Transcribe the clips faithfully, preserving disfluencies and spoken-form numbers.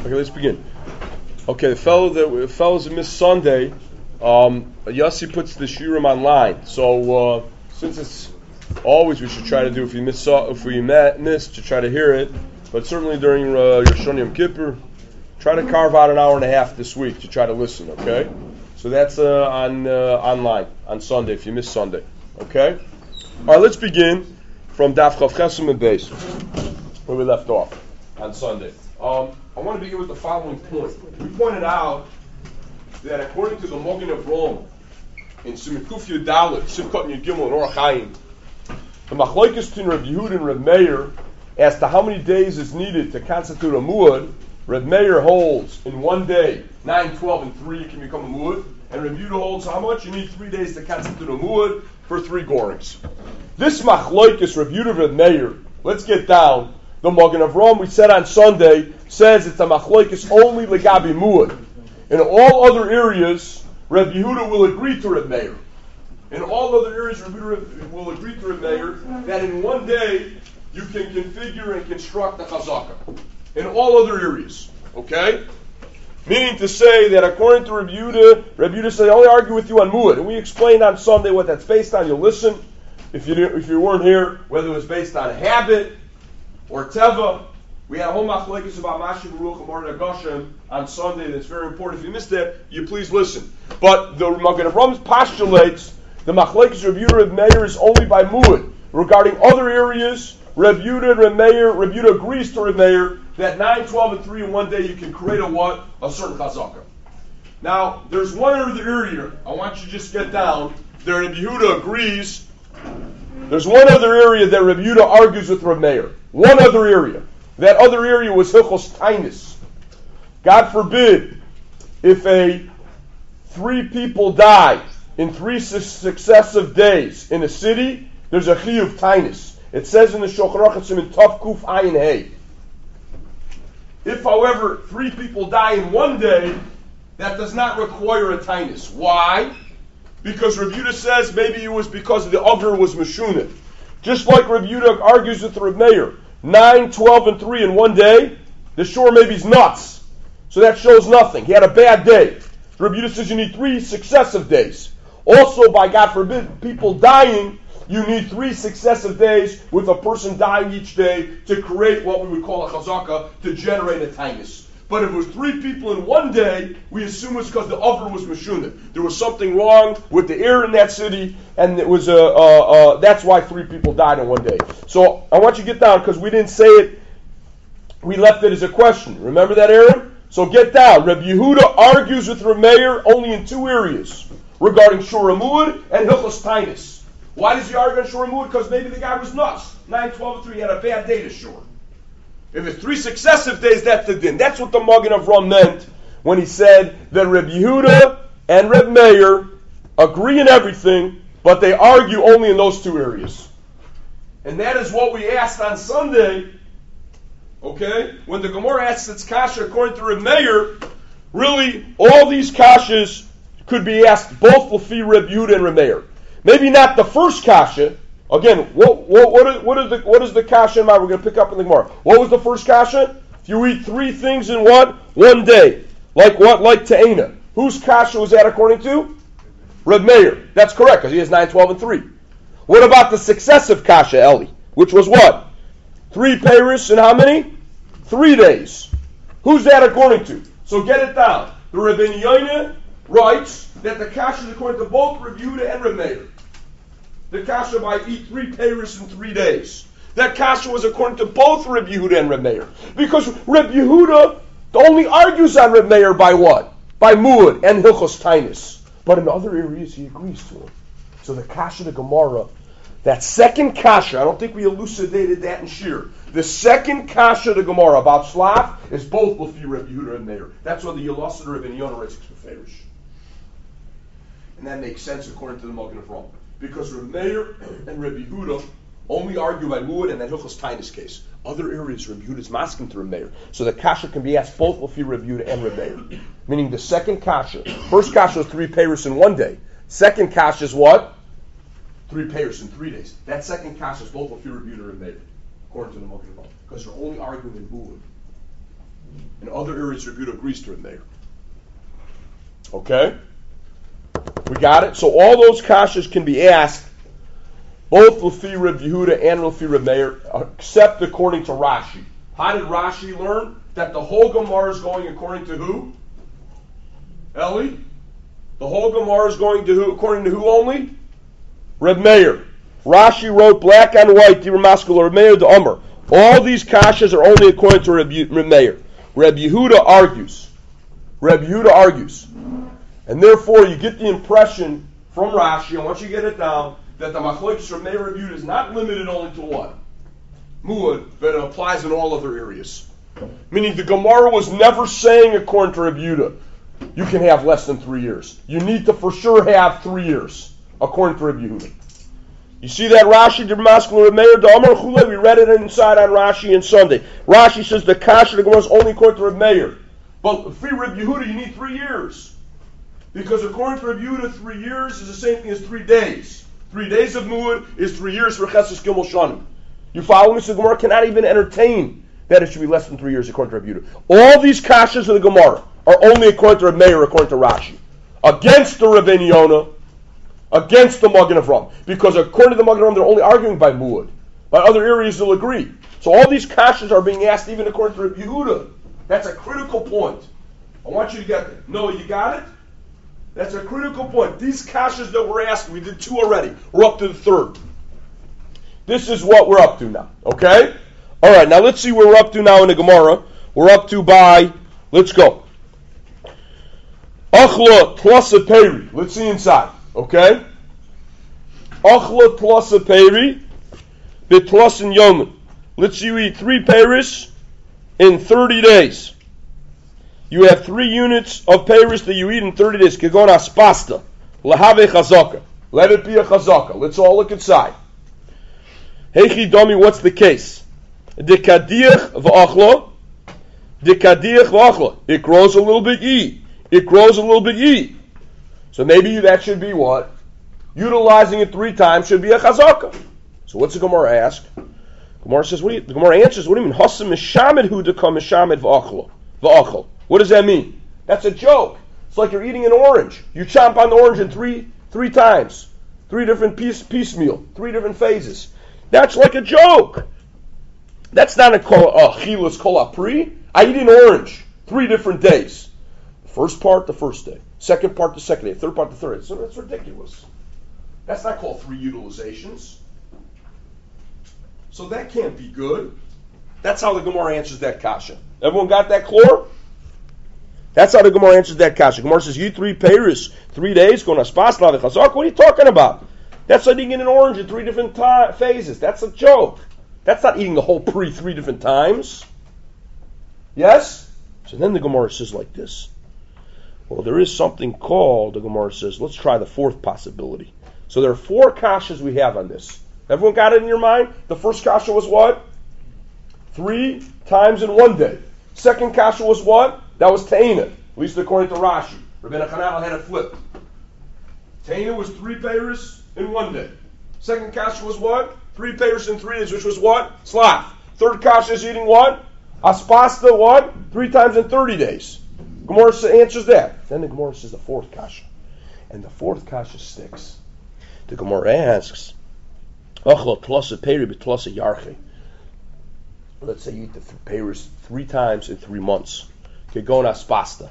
Okay, let's begin. Okay, the fellow that the fellows that missed Sunday, um, Yossi puts the shiurim online. So uh, since it's always we should try to do if we miss if we miss to try to hear it, but certainly during uh, Rosh Hashanah Yom Kippur, try to carve out an hour and a half this week to try to listen. Okay, so that's uh, on uh, online on Sunday if you miss Sunday. Okay, all right, let's begin from Daf Chav Chesem and Beis where we left off on Sunday. Um, I want to begin with the following point. We pointed out that according to the Magen of Rome, in Simon Kuf Yud Dalet, Simchat Yud Gimel, and Orach Chaim, the Machlokes between Reb Yehuda and Reb Meir as to how many days is needed to constitute a muad. Reb Meir holds in one day, nine, twelve, and three can become a muad, and Reb Yehuda holds how much? You need three days to constitute a muad for three gorings. This Machlokes, Reb Yehuda and Reb Meir, let's get down. The Magen of Rome, we said on Sunday, says it's a machlokes only legabi muad. In all other areas, Reb Yehuda will agree to Reb Meir. In all other areas, Reb Yehuda will agree to Reb Meir that in one day you can configure and construct a chazaka. In all other areas, okay? Meaning to say that according to Reb Yehuda, Reb Yehuda said, I only argue with you on muad. And we explained on Sunday what that's based on. You'll listen. If you if you weren't here, whether it was based on habit or teva. We had a whole machlokes about Mashi Baruch and Morda Goshen on Sunday. That's very important. If you missed that, you please listen. But the Magen of Rome postulates the machlokes Reb Yehuda Reb Meir is only by muad. Regarding other areas, Reb Yehuda Reb Meir, Reb Yehuda agrees to Reb Meir that nine, twelve, and three in one day you can create a what? A certain chazaka. Now, there's one other area I want you to just get down. There Reb Yehuda agrees. There's one other area that Reb Yehuda argues with Reb Meir. One other area. That other area was Hilchos Tainus. God forbid, if a three people die in three su- successive days in a city, there's a chiyuv Tainus. It says in the Shulchan Aruch in Tov Kuf Ayin Hey. If, however, three people die in one day, that does not require a Tainus. Why? Because Reb Yehuda says maybe it was because the Agar was Meshunah. Just like Reb Yehuda argues with Reb Meir, nine, twelve, and three in one day, the shore maybe is nuts. So that shows nothing. He had a bad day. Reb Yehuda says you need three successive days. Also, by God forbid, people dying, you need three successive days with a person dying each day to create what we would call a chazaka, to generate a tainus. But if it was three people in one day, we assume it's because the over was meshunah. There was something wrong with the air in that city, and it was a, uh, uh, that's why three people died in one day. So I want you to get down, because we didn't say it, we left it as a question. Remember that, Aaron? So get down. Reb Yehuda argues with Reb Meir only in two areas, regarding Shura Muad and Hilchos Tainus. Why does he argue on Shura Muad? Because maybe the guy was nuts. nine, twelve, and three, he had a bad day to shore. If it's three successive days, that's the din. That's what the Magen of Ram meant when he said that Reb Yehuda and Reb Meir agree in everything, but they argue only in those two areas. And that is what we asked on Sunday, okay? When the Gemara asks its kasha according to Reb Meir, really all these kashas could be asked both Lefi Reb Yehuda and Reb Meir. Maybe not the first kasha. Again, what what what is, what is the what is the kasha in mind? We're going to pick up in the Gemara. What was the first kasha? If you eat three things in what? One day. Like what? Like te'ena. Whose kasha was that according to? Reb Meir. That's correct, because he has nine, twelve, and three. What about the successive kasha, Eli? Which was what? Three peiros in how many? Three days. Who's that according to? So get it down. The Rebbeinu Yoina writes that the kasha is according to both Reb Yehuda and Reb Meir. The kasha might eat three peiros in three days. That kasha was according to both Reb Yehuda and Reb Meir. Because Reb Yehuda only argues on Reb Meir by what? By muad and hilchos tainus. But in other areas he agrees to him. So the kasha, the Gemara, that second kasha, I don't think we elucidated that in Shir. The second kasha, the Gemara, about shlaf, is both Lefi Reb Yehuda and Meir. That's why the Yelasid Reb Yonah writes Beferish. And that makes sense according to the Magen of Rome. Because Reb Meir and Reb Yehuda only argue by muad and that Hilchos Tainus case. Other areas, Reb Yehuda is masking to Reb Meir. So the kasha can be asked both Lefi Reb Yehuda and Reb Meir. Meaning the second kasha. First kasha is three peiros in one day. Second kasha is what? Three peiros in three days. That second kasha is both Lefi Reb Yehuda and Reb Meir. According to the Magen of Rome. Because they're only arguing in muad. In other areas, Reb Yehuda agrees to Reb Meir. Okay? We got it? So all those kashas can be asked, both Lefi Reb Yehuda and Lefi Reb Meir, except according to Rashi. How did Rashi learn? That the whole Gemara is going according to who? Eli? The whole Gemara is going to who? According to who only? Reb Meir. Rashi wrote black on white, Dibur Maskul, Reb Meir, the Omer. All these kashas are only according to Reb, Reb Meir. Reb Yehuda argues. Reb Yehuda argues. And therefore, you get the impression from Rashi, and once you get it down, that the Machlokes Reb Meir Reb Yehuda is not limited only to what? Muad, but it applies in all other areas. Meaning the Gemara was never saying, according to Reb Yehuda, you can have less than three years. You need to for sure have three years, according to Reb Yehuda. You see that Rashi, Dibur Maskul, Reb Meir, the Omer Chule, we read it inside on Rashi on Sunday. Rashi says the Kasha, the Gemara is only according to Reb Meir. But for Reb Yehuda, you need three years. Because according to Reb Yehuda, three years is the same thing as three days. Three days of Muad is three years for Chesus Gimel Shanim. You follow me? So the Gemara cannot even entertain that it should be less than three years according to Reb Yehuda. All these kashas of the Gemara are only according to Reb Meir, according to Rashi. Against the Rabbeinu Yonah, against the Magen Avraham. Because according to the Magen Avraham, they're only arguing by Muad. By other areas, they'll agree. So all these kashas are being asked even according to Reb Yehuda. That's a critical point. I want you to get that. No, you got it? That's a critical point. These kashas that we're asking, we did two already. We're up to the third. This is what we're up to now. Okay? All right, now let's see where we're up to now in the Gemara. We're up to by, let's go. Achla plus a peri. Let's see inside. Okay? Achla plus a peri, bit plus in yomen. Let's see you eat three peris in thirty days. You have three units of peris that you eat in thirty days. Kegon aspasta. Lahave chazaka. Let it be a chazaka. Let's all look inside. Heichi domi, what's the case? Dekadiach v'achlo. Dekadiach v'achlo. It grows a little bit ye. It grows a little bit ye. So maybe that should be what? Utilizing it three times should be a chazaka. So what's the Gemara ask? Gemara says, what do you, the Gemara answers, what do you mean? Hasam mishamed hu dekam mishamed v'achlo. V'achlo. What does that mean? That's a joke. It's like you're eating an orange. You chomp on the orange in three three times. Three different piece piecemeal. Three different phases. That's like a joke. That's not a chilas kol apri. I eat an orange three different days. The first part, the first day. Second part, the second day. Third part, the third day. So that's ridiculous. That's not called three utilizations. So that can't be good. That's how the Gemara answers that kasha. Everyone got that clear? That's how the Gemara answers that kasha. Gemara says, you three peiros, three days, going to spasla v'chazak. What are you talking about? That's like eating an orange in three different ta- phases. That's a joke. That's not eating the whole pre three different times. Yes? So then the Gemara says like this. Well, there is something called, the Gemara says, let's try the fourth possibility. So there are four kashas we have on this. Everyone got it in your mind? The first kasha was what? Three times in one day. Second kasha was what? That was Ta'ina, at least according to Rashi. Rabbeinu Chananel had it flipped. Ta'ina was three peiros in one day. Second kasha was what? Three peiros in three days, which was what? Slav. Third kasha is eating what? Aspasta, what? Three times in thirty days. Gemara answers that. Then the Gemara says the fourth kasha. And the fourth kasha sticks. The Gemara asks, Achla tlasa peri b'tlasa yarche. Let's say you eat the peiros three times in three months. Kegon aspasta.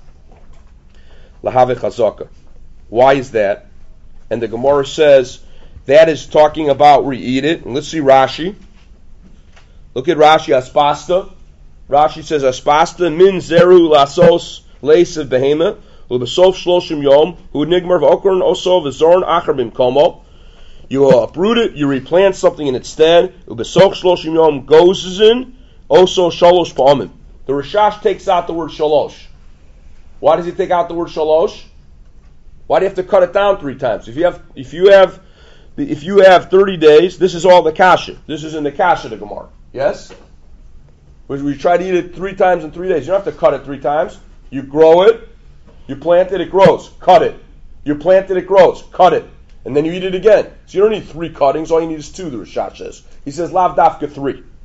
Lahave chazaka. Why is that? And the Gemara says that is talking about where you eat it. And let's see Rashi. Look at Rashi, aspasta. Rashi says aspasta min zeru lasos leisav behema ubesof shloshim yom hu nigmar v'okron osov v'zorn acher bimkomo. You uproot it, you replant something in its stead. Ubesof shloshim yom goes in oso shalosh pa'amim. The Rashash takes out the word shalosh. Why does he take out the word shalosh? Why do you have to cut it down three times? If you have, if you have, if you have thirty days, this is all the kasha. This is in the kasha the Gemara. Yes. We, we try to eat it three times in three days. You don't have to cut it three times. You grow it, you plant it, it grows. Cut it. You plant it, it grows. Cut it, and then you eat it again. So you don't need three cuttings. All you need is two. The Rashash says. He says lav dafka three.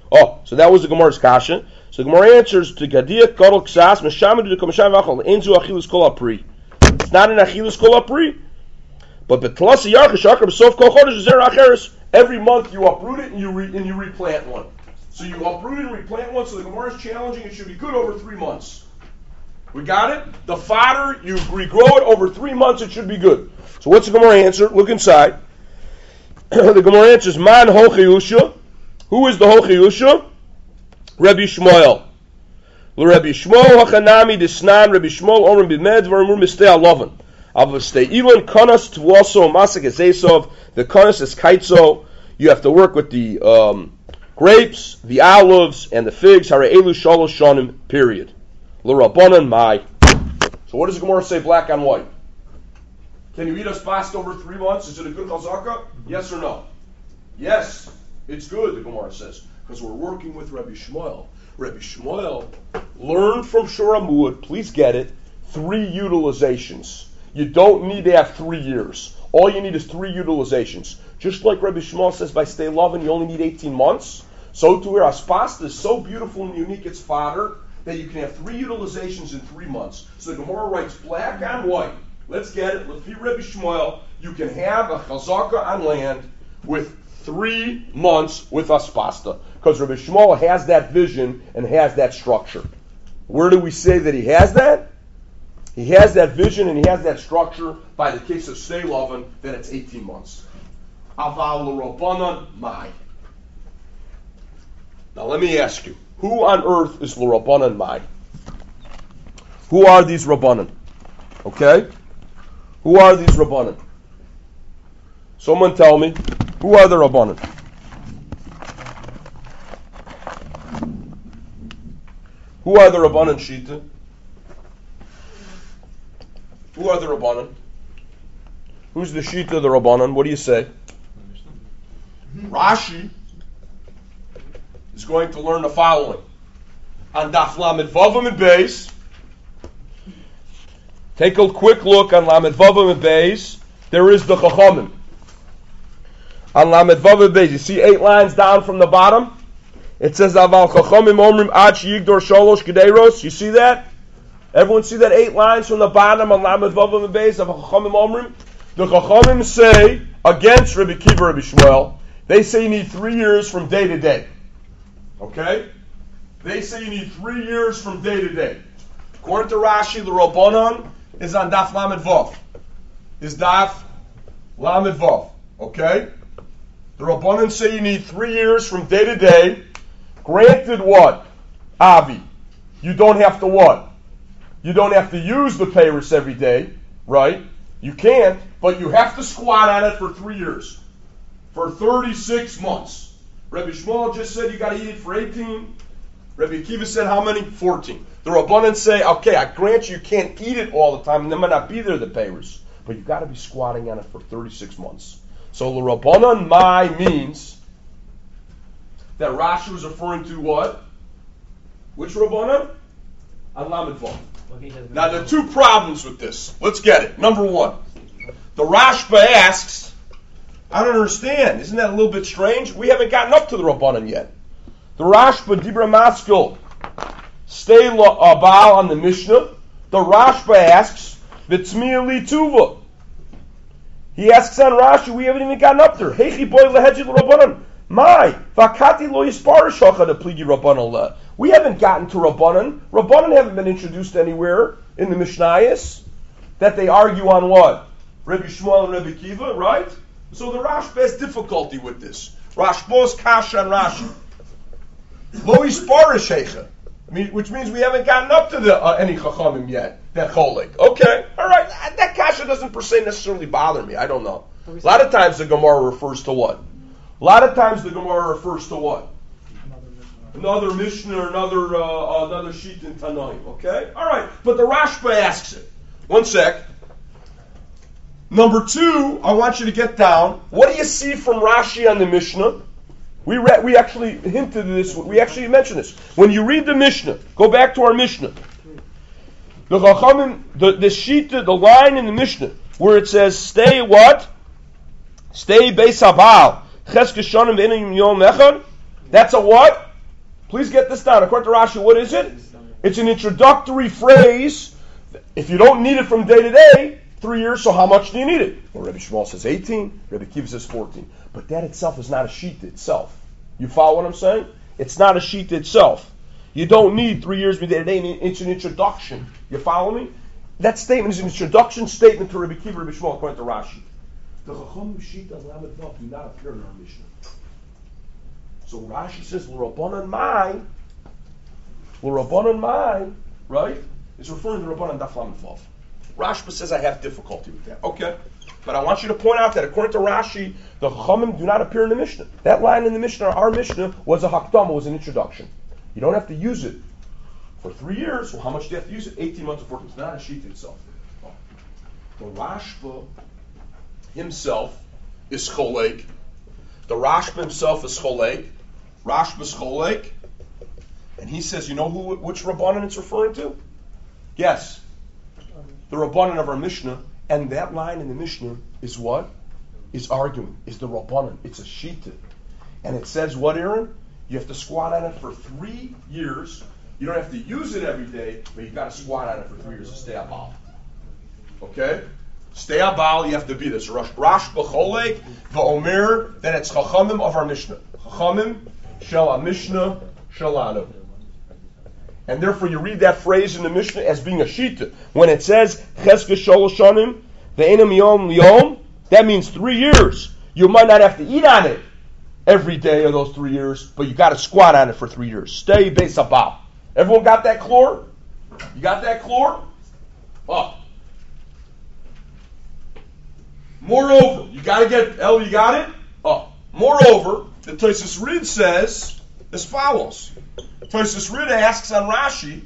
Oh, so that was the Gemara's kasha. So the Gemara answers to Gadia Gadol Ksas Meshamidu de Komasham Vachol Enzu Achilus Kol Apri. It's not an Achilus Kol Apri, but Betlasi Yarchish Akar B'Sof Kol Chodesh Zer Acheres. Every month you uproot it and you re, and you replant one. So you uproot it and replant one. So the Gemara is challenging. It should be good over three months. We got it. The fodder you regrow it over three months. It should be good. So what's the Gemara answer? Look inside. The Gemara answers Man Hochiyusha. Who is the Hochiyusha? Rabbi Shmuel. Rabbi Shmuel Hachanami Disnan Rabbi Shmuel Orim Bimed Varamur Mistei Alavan. Avastei Ilan Kanas Twaso Masak Ezesov. The Kanas is Kaitzo. You have to work with the um, grapes, the olives, and the figs. Hare Elu Shalosh Shonim. Period. L'Rabbanan Mai. So what does the Gemara say? Black on white. Can you eat us fast over three months? Is it a good chazaka? Yes or no? Yes, it's good. The Gemara says. Because we're working with Rabbi Shmuel. Rabbi Shmuel learned from Shur Amud, please get it, three utilizations. You don't need to have three years. All you need is three utilizations. Just like Rabbi Shmuel says by Stay Lovin, you only need eighteen months. So to where Aspasta is so beautiful and unique, it's fodder, that you can have three utilizations in three months. So the Gemara writes black on white. Let's get it. Let's be Rabbi Shmuel. You can have a chazaka on land with three months with Aspasta. Because Rabbi Shmuel has that vision and has that structure. Where do we say that he has that? He has that vision and he has that structure by the case of Stay Lovin, that it's eighteen months. Aval l'Rabbanan Mai. Now let me ask you, who on earth is l'Rabbanan Mai? Who are these Rabbanan? Okay? Who are these Rabbanan? Someone tell me, who are the Rabbanan? Who are the Rabbanan Shita? Who are the Rabbanan? Who's the Shita of the Rabbanan? What do you say? Rashi is going to learn the following. On Daf Lamed Vavam and Beis. Take a quick look on Lamed Vavam and Beis. There is the Chachamim. On Lamed Vavam and Beis, you see eight lines down from the bottom? It says, Aval Chachamim Omrim Ach Yigdor Sholosh Gedeiros. You see that? Everyone see that eight lines from the bottom on Lamed Vavam and Beis of Chachamim Omrim? The Chachamim say, against Rabbi Kiva, Rabbi Shmuel, they say you need three years from day to day. Okay? They say you need three years from day to day. According to Rashi, the Rabbanan is on Daf Lamed Vav. Is Daf Lamed Vav. Okay? The Rabbanan say you need three years from day to day. Granted what? Avi. You don't have to what? You don't have to use the payros every day, right? You can't, but you have to squat on it for three years. For thirty-six months. Rabbi Shmuel just said you got to eat it for eighteen. Rabbi Akiva said how many? fourteen. The Rabbanan say, okay, I grant you you can't eat it all the time, and there might not be there the payros, but you've got to be squatting on it for thirty-six months. So the Rabbanan Mai means that Rashi was referring to what? Which Rabbanan? On Lamed Vav. Now there are two problems with this. Let's get it. Number one, the Rashba asks, I don't understand. Isn't that a little bit strange? We haven't gotten up to the Rabbanan yet. The Rashba Dibra Maskil stay abal on the Mishnah. The Rashba asks, V'tzmiya li tuva. He asks on Rashi, we haven't even gotten up there. Heichi boy leheji l'Rabbanan. My, vakati lo yisparishacha de pligi Rabbanan le. We haven't gotten to Rabbanan. Rabbanan haven't been introduced anywhere in the Mishnayos. That they argue on what? Rabbi Shmuel and Rabbi Kiva, right? So the Rashba has difficulty with this. Rashba's kasha and Rashi. Lo yisparishacha. I mean, which means we haven't gotten up to the uh, any chachamim yet. That cholik. Okay, all right. That kasha doesn't per se necessarily bother me. I don't know. A lot of times the Gemara refers to what? A lot of times the Gemara refers to what? Another Mishnah or another uh, another sheet in Tanaim. Okay, all right. But the Rashba asks it. One sec. Number two, I want you to get down. What do you see from Rashi on the Mishnah? We read, we actually hinted at this. We actually mentioned this. When you read the Mishnah, go back to our Mishnah. The Chachamim, the the sheet, the line in the Mishnah where it says, "Stay what? Stay Beis Habal." That's a what? Please get this down. According to Rashi, what is it? It's an introductory phrase. If you don't need it from day to day, three years, so how much do you need it? Well, Rabbi Shmuel says eighteen, Rabbi Kiva says fourteen. But that itself is not a sheet itself. You follow what I'm saying? It's not a sheet itself. You don't need three years from day to day. It's an introduction. You follow me? That statement is an introduction statement to Rabbi Kiva, Rabbi Shmuel, according to Rashi. The Chacham sheet of Lamed Vav do not appear in our Mishnah. So Rashi says, L'Rabbanan Mai, L'Rabbanan Mai, right? Is referring to Rabbanan Daf Lamed Vav. Rashi says I have difficulty with that. Okay. But I want you to point out that according to Rashi, the Chachamim do not appear in the Mishnah. That line in the Mishnah, our Mishnah, was a Hakdama, was an introduction. You don't have to use it for three years. Well, how much do you have to use it? eighteen months or fourteen. It's not a sheet itself. The Rashba himself is Cholek. The Rashba himself is Cholek. Rashba is Cholek. And he says, you know who, which Rabbanan it's referring to? Yes. The Rabbanan of our Mishnah. And that line in the Mishnah is what? Is arguing. Is the Rabbanan. It's a Shita. And it says what, Aaron? You have to squat on it for three years. You don't have to use it every day, but you've got to squat on it for three years to stay abal. Okay? Stay abal, you have to be this. Rash b'cholek v'omer, then it's Chachamim of our Mishnah. Chachamim shel ha-Mishnah shelanu. And therefore you read that phrase in the Mishnah as being a shita. When it says Cheska sholosh shanim ve'enam yom liyom, that means three years. You might not have to eat on it every day of those three years, but you got to squat on it for three years. Stay beis abal. Everyone got that chlor? You got that chlor? Oh. Moreover, you got to get, El, you got it? Oh. Moreover, the Tosfos Rid says as follows. Tosfos Rid asks on Rashi,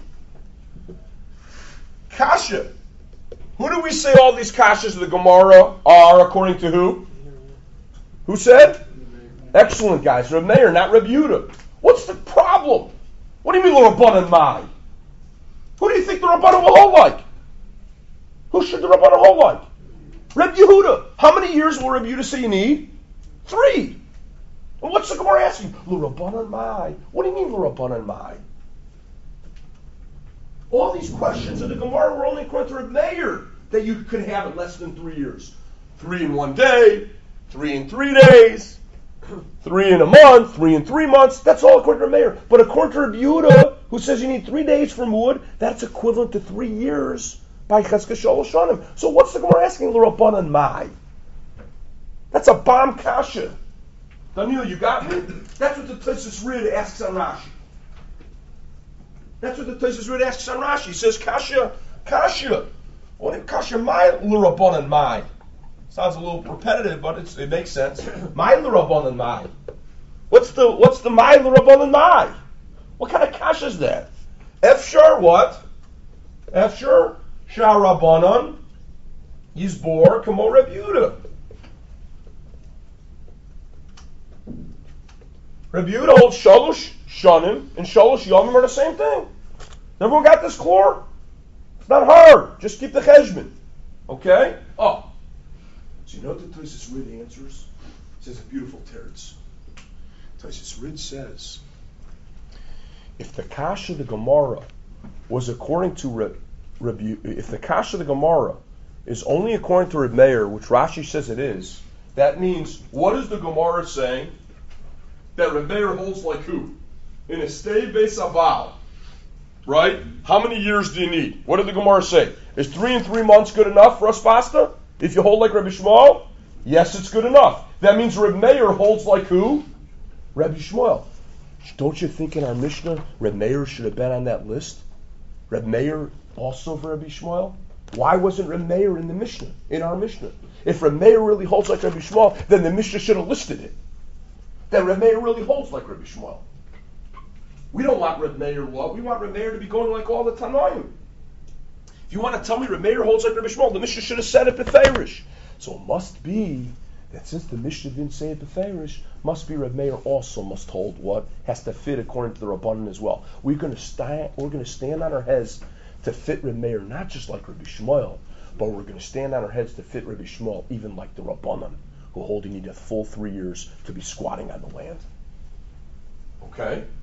Kasha. Who do we say all these kashas of the Gemara are according to who? Who said? Excellent, guys. Reb Meir, not Reb Yehuda. What's the problem? What do you mean, L'Rabbanan Mai? Who do you think the Rabbanan will hold like? Who should the Rabbanan hold like? Reb Yehuda. How many years will Reb Yehuda say you need? Three. And what's the Gemara asking? L'Rabbanan Mai. What do you mean, L'Rabbanan Mai? All these questions in the Gemara were only according to Reb Meir that you could have it less than three years. Three in one day, three in three days, three in a month, three in three months. That's all according to Reb Meir. But according to Reb Yehuda, who says you need three days from wood, that's equivalent to three years by Cheska sholosh shanim. So what's the Gemara asking L'Rabbanan Mai? That's a bomb kasha. Daniel, you got me? That's what the Tosfos Rid asks on Rashi. That's what the Tosfos Rid asks on Rashi. He says, Kasha, Kasha. What if Kasha Mai L'Rabbanan Mai? Sounds a little repetitive, but it's, it makes sense. Mai L'Rabbanan Mai. What's the what's the Mai L'Rabbanan Mai? What kind of Kasha is that? Efshar what? Efshar Shar Rabbanan Yizbor Kamo Reb Yehuda. Reb Yehuda holds Shalosh Shanim and Shalosh Yomim are the same thing. Everyone got this chlor? It's not hard. Just keep the cheshbon. Okay? Oh. So you know what the Tosfos Rid answers? It says a beautiful teretz. Tosfos Rid says, if the kasha of the Gemara was according to Reb, Reb if the kasha of the Gemara is only according to Reb Meir, which Rashi says it is, that means, what is the Gemara saying? That Reb Meir holds like who? In a stay beis aval. Right? How many years do you need? What did the Gemara say? Is three and three months good enough for us pasta? If you hold like Rabbi Shmuel? Yes, it's good enough. That means Reb Meir holds like who? Rabbi Shmuel. Don't you think in our Mishnah, Reb Meir should have been on that list? Reb Meir also for Rabbi Shmuel? Why wasn't Reb Meir in the Mishnah, in our Mishnah? If Reb Meir really holds like Rabbi Shmuel, then the Mishnah should have listed it. That Reb Meir really holds like Rabbi Shmuel. We don't want Reb Meir what? We want Reb Meir to be going like all the Tanoim. If you want to tell me Reb Meir holds like Rabbi Shmuel, the Mishnah should have said it b'feirish. So it must be that since the Mishnah didn't say it b'feirish, must be Reb Meir also must hold what? Has to fit according to the Rabbanan as well. We're going to stand, we're going to stand on our heads to fit Reb Meir, not just like Rabbi Shmuel, but we're going to stand on our heads to fit Rabbi Shmuel, even like the Rabbanan, who hold you need a full three years to be squatting on the land. Okay?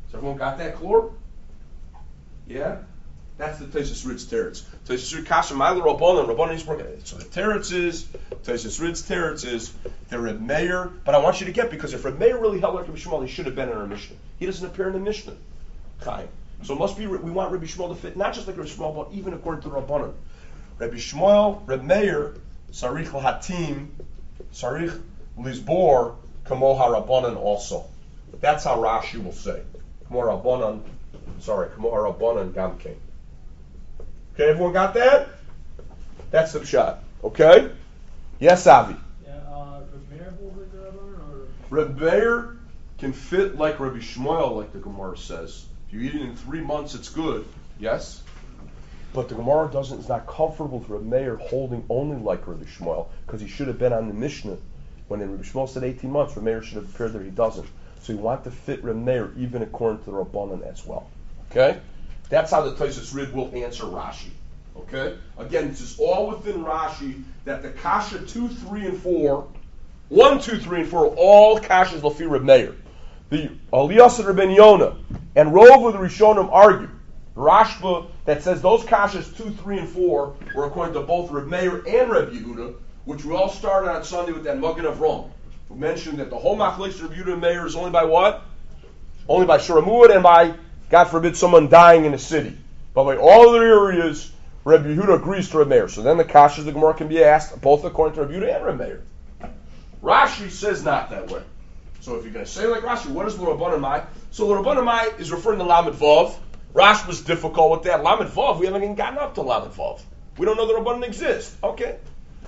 So everyone got that, Klor? Yeah? That's the Taisus Ritz teretz. Taisus Ritz kasha ma'ila Rabbanan. Rabbanan is working. So the teretz is, Taisus Ritz teretz is, the Reb Meir. But I want you to get, because if Reb Meir really held like Rabbi Shmuel, he should have been in our Mishnah. He doesn't appear in the Mishnah. Chaim. So it must be, we want Rabbi Shmuel to fit, not just like Rabbi Shmuel, but even according to Rabbanan. Rabbi Shmuel, Reb Meir, Sarich l'hatim, Sarich l'izbor, kamo harabanan also. But that's how Rashi will say. Kamo harabanan, sorry, kamo harabanan gamkein. Okay, everyone got that? That's the pshat. Okay? Yes, Avi? Yeah, uh, Reb Meir holds like the Rabbanan, or? Reb Meir can fit like Rabbi Shmuel, like the Gemara says. If you eat it in three months, it's good. Yes? But the Gemara doesn't, is not comfortable with Reb Meir holding only like Rabbi Shmuel, because he should have been on the Mishnah. When Rabbi Shmuel said eighteen months, Reb Meir should have appeared there. He doesn't. So you want to fit Reb Meir even according to the Rabbanan as well. Okay? That's how the Taisus Rid will answer Rashi. Okay? Again, this is all within Rashi that the Kasha two, three, and four, one, two, three, and four, are all Kashas Lafi Reb Meir. The Aliyas and Rabben Yonah and Rov of the Rishonim argue. Rashba that says those Kashas two, three, and four were according to both Reb Meir and Reb Yehuda, which we all started on Sunday with that Magen of Rome. We mentioned that the whole Machlekes Reb Yehuda and Meir is only by what? Only by Shiramud and by, God forbid, someone dying in a city. But by all other areas, Reb Yehuda agrees to Reb Meir. So then the Kashas of the Gemara can be asked both according to Reb Yehuda and Reb Meir. Rashi says not that way. So if you're going to say like Rashi, what is L'Rabbanan Mai? So L'Rabbanan Mai is referring to Lamed Vav. Rashi was difficult with that. Lamed Vav, we haven't even gotten up to Lamed Vav. We don't know the Rabbanan exists. Okay.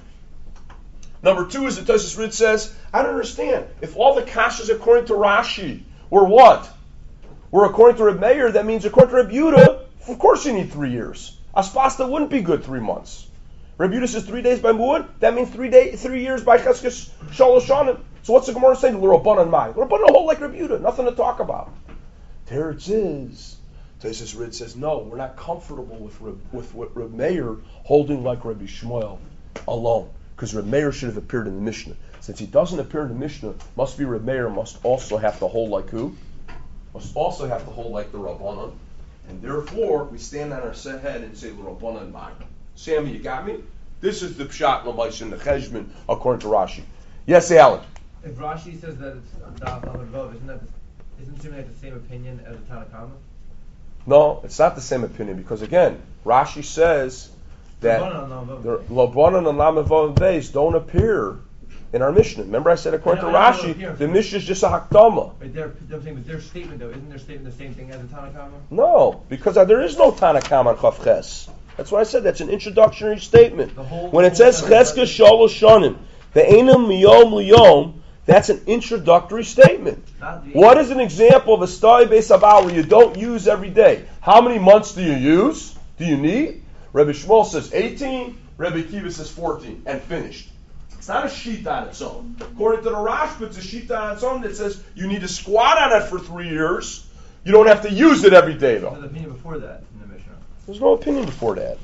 Number two is the Taisus Rid says, I don't understand. If all the Kashas according to Rashi were what? Were according to Reb Meir, that means according to Reb Yehuda, of course you need three years. Aspasta wouldn't be good three months. Reb Yehuda says three days by Muad, that means three day, three years by Cheskes Shalosh Shanim. So what's the Gemara saying? L'Rabbanan Mai. L'Rabbanan hold like Reb Yehuda, nothing to talk about. Teretz is, Taisus Rid says, no, we're not comfortable with Reb, with what Reb Meir holding like Rabbi Shmuel alone. Because Reb Meir should have appeared in the Mishnah. Since he doesn't appear in the Mishnah, must be Reb Meir must also have to hold like who? Must also have to hold like the Rabbanan. And therefore, we stand on our set head and say, L'Rabbanan Mai. Sammy, you got me? This is the Pshat L'Mais in the Cheshbon, according to Rashi. Yes, Alan? If Rashi says that it's Daf Lamed Vav, isn't that the, isn't it like the same opinion as the Tanakama? No, it's not the same opinion, because again, Rashi says that the L'Rabbanan and Lamed Vav Beis don't appear in our Mishnah. Remember I said according to Rashi, the Mishnah is just a Hakdama. But their, I'm saying, but their statement though, isn't their statement the same thing as the Tanakama? No, because uh, there is no Tanakama on Chav Ches. That's why I said that's an introductory statement. Whole, when it says Cheskes Shalosh Shanim, the Einam Miyom Liyom, that's an introductory statement. What is an example of a Stoi Beis Abal where you don't use every day? How many months do you use? Do you need? Rabbi Shmuel says eighteen, Rabbi Kiva says fourteen, and finished. It's not a sheet on its own. According to the Rashba, it's a sheet on its own that says you need to squat on it for three years. You don't have to use it every day, though. There's an opinion before that in the Mishnah. There's no opinion before that.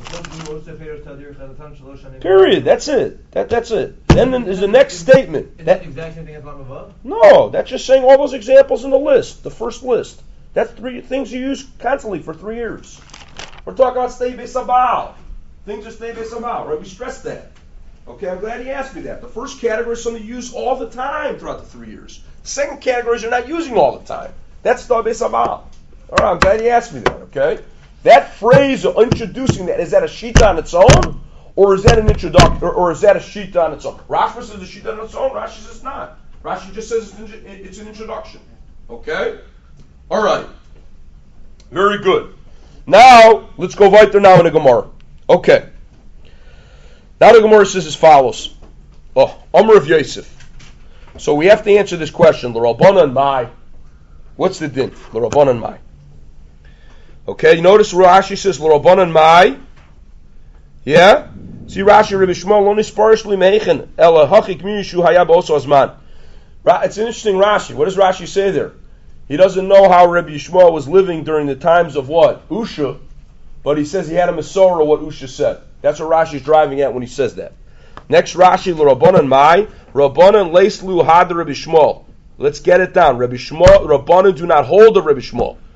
Period. That's it. That that's it. Then there's the next statement. Is that the exact same thing as Lamed Vav? No, that's just saying all those examples in the list, the first list. That's three things you use constantly for three years. We're talking about Stei Beis Abal. Things are Stei Beis Abal, right? We stressed that. Okay, I'm glad he asked me that. The first category is something you use all the time throughout the three years. The second category is you're not using all the time. That's Stei Beis Abal. All right, I'm glad he asked me that, okay? That phrase of introducing that, is that a sheet on its own? Or is that an introduction? Or, or is that a sheet on its own? Rashi says a sheet on its own. Rashi says not. Rashi just says it's, it's an introduction. Okay? All right. Very good. Now, let's go weiter now in the Gemara. Okay. Now the Gemara says as follows. Oh, Amr of Yosef. So we have to answer this question. L'Rabbanan Mai. What's the din? L'Rabbanan Mai. Okay, you notice Rashi says L'Rabbanan Mai. Yeah? See Rashi, Rabbi Shmuel, only sparsely meichen, ela hachik mishu hayab also azman. It's an interesting Rashi. What does Rashi say there? He doesn't know how Rabbi Shmuel was living during the times of what? Usha. But he says he had a Masorah what Usha said. That's what Rashi's driving at when he says that. Next Rashi, L'Rabbanan Mai. Rabbanan leis lu had Rabbi Shmuel. Let's get it down. Rabbi Shmuel, Rabbanan do not hold the Rabbi Shmuel.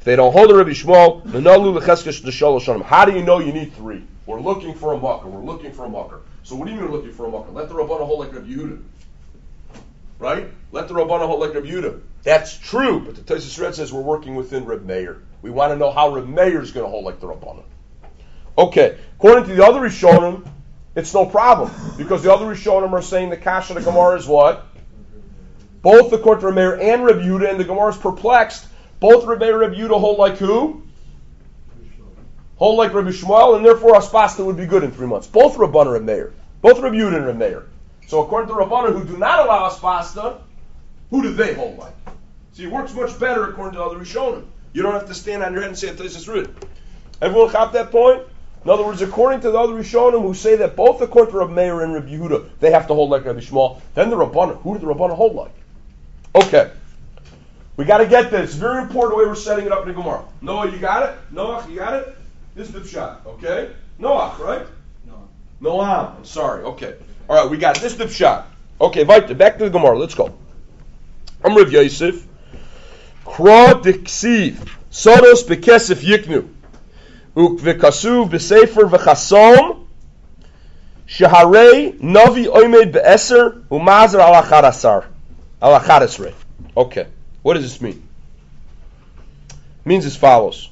If they don't hold the Rabbi Shmuel, Menalu Lecheskes Neshalosh Shanim. How do you know you need three? We're looking for a mucker. We're looking for a mucker. So what do you mean we're looking for a mucker? Let the Rabbanah hold like Rabbi Yehuda. Right? Let the Rabbanah hold like Rabbi Yehuda. That's true, but the Tosfos Red says we're working within Reb Meir. We want to know how Reb Meir is going to hold like the Rabbanah. Okay, according to the other Rishonim, it's no problem, because the other Rishonim are saying the Kasha of the Gemara is what? Both according to Reb Meir and Reb Yehuda, and the Gemara is perplexed. Both Reb Meir and Reb Yehuda hold like who? Hold like Rabbi Shmuel, and therefore Aspasta would be good in three months. Both Rabbanah and Reb Meir. Both Reb Yehuda and Reb Meir. So according to Rabbanah who do not allow Aspasta, who do they hold like? See, it works much better according to the other Rishonim. You don't have to stand on your head and say it is written. Everyone caught that point? In other words, according to the other Rishonim who say that both according to Reb Meir and Reb Yehuda, they have to hold like Rabbi Shmuel, then the Rabbanah, who do the Rabbanah hold like? Okay. We got to get this. It's very important the way we're setting it up in the Gemara. Noah, you got it? Noah, you got it? This is the pshat, okay? Noah, right? Noah. Noam, I'm sorry, okay. All right, we got it. This is the pshat. Okay, weiter, back to the Gemara. Let's go. I'm Rav Yosef. Kra diksiv, sodos bekesef yiknu, uk v'kasuv b'sefer v'chasom, sheharei navi oimed be'eser, u'mazer al achadasar, al achadasrei. Okay, what does this mean? It means as follows.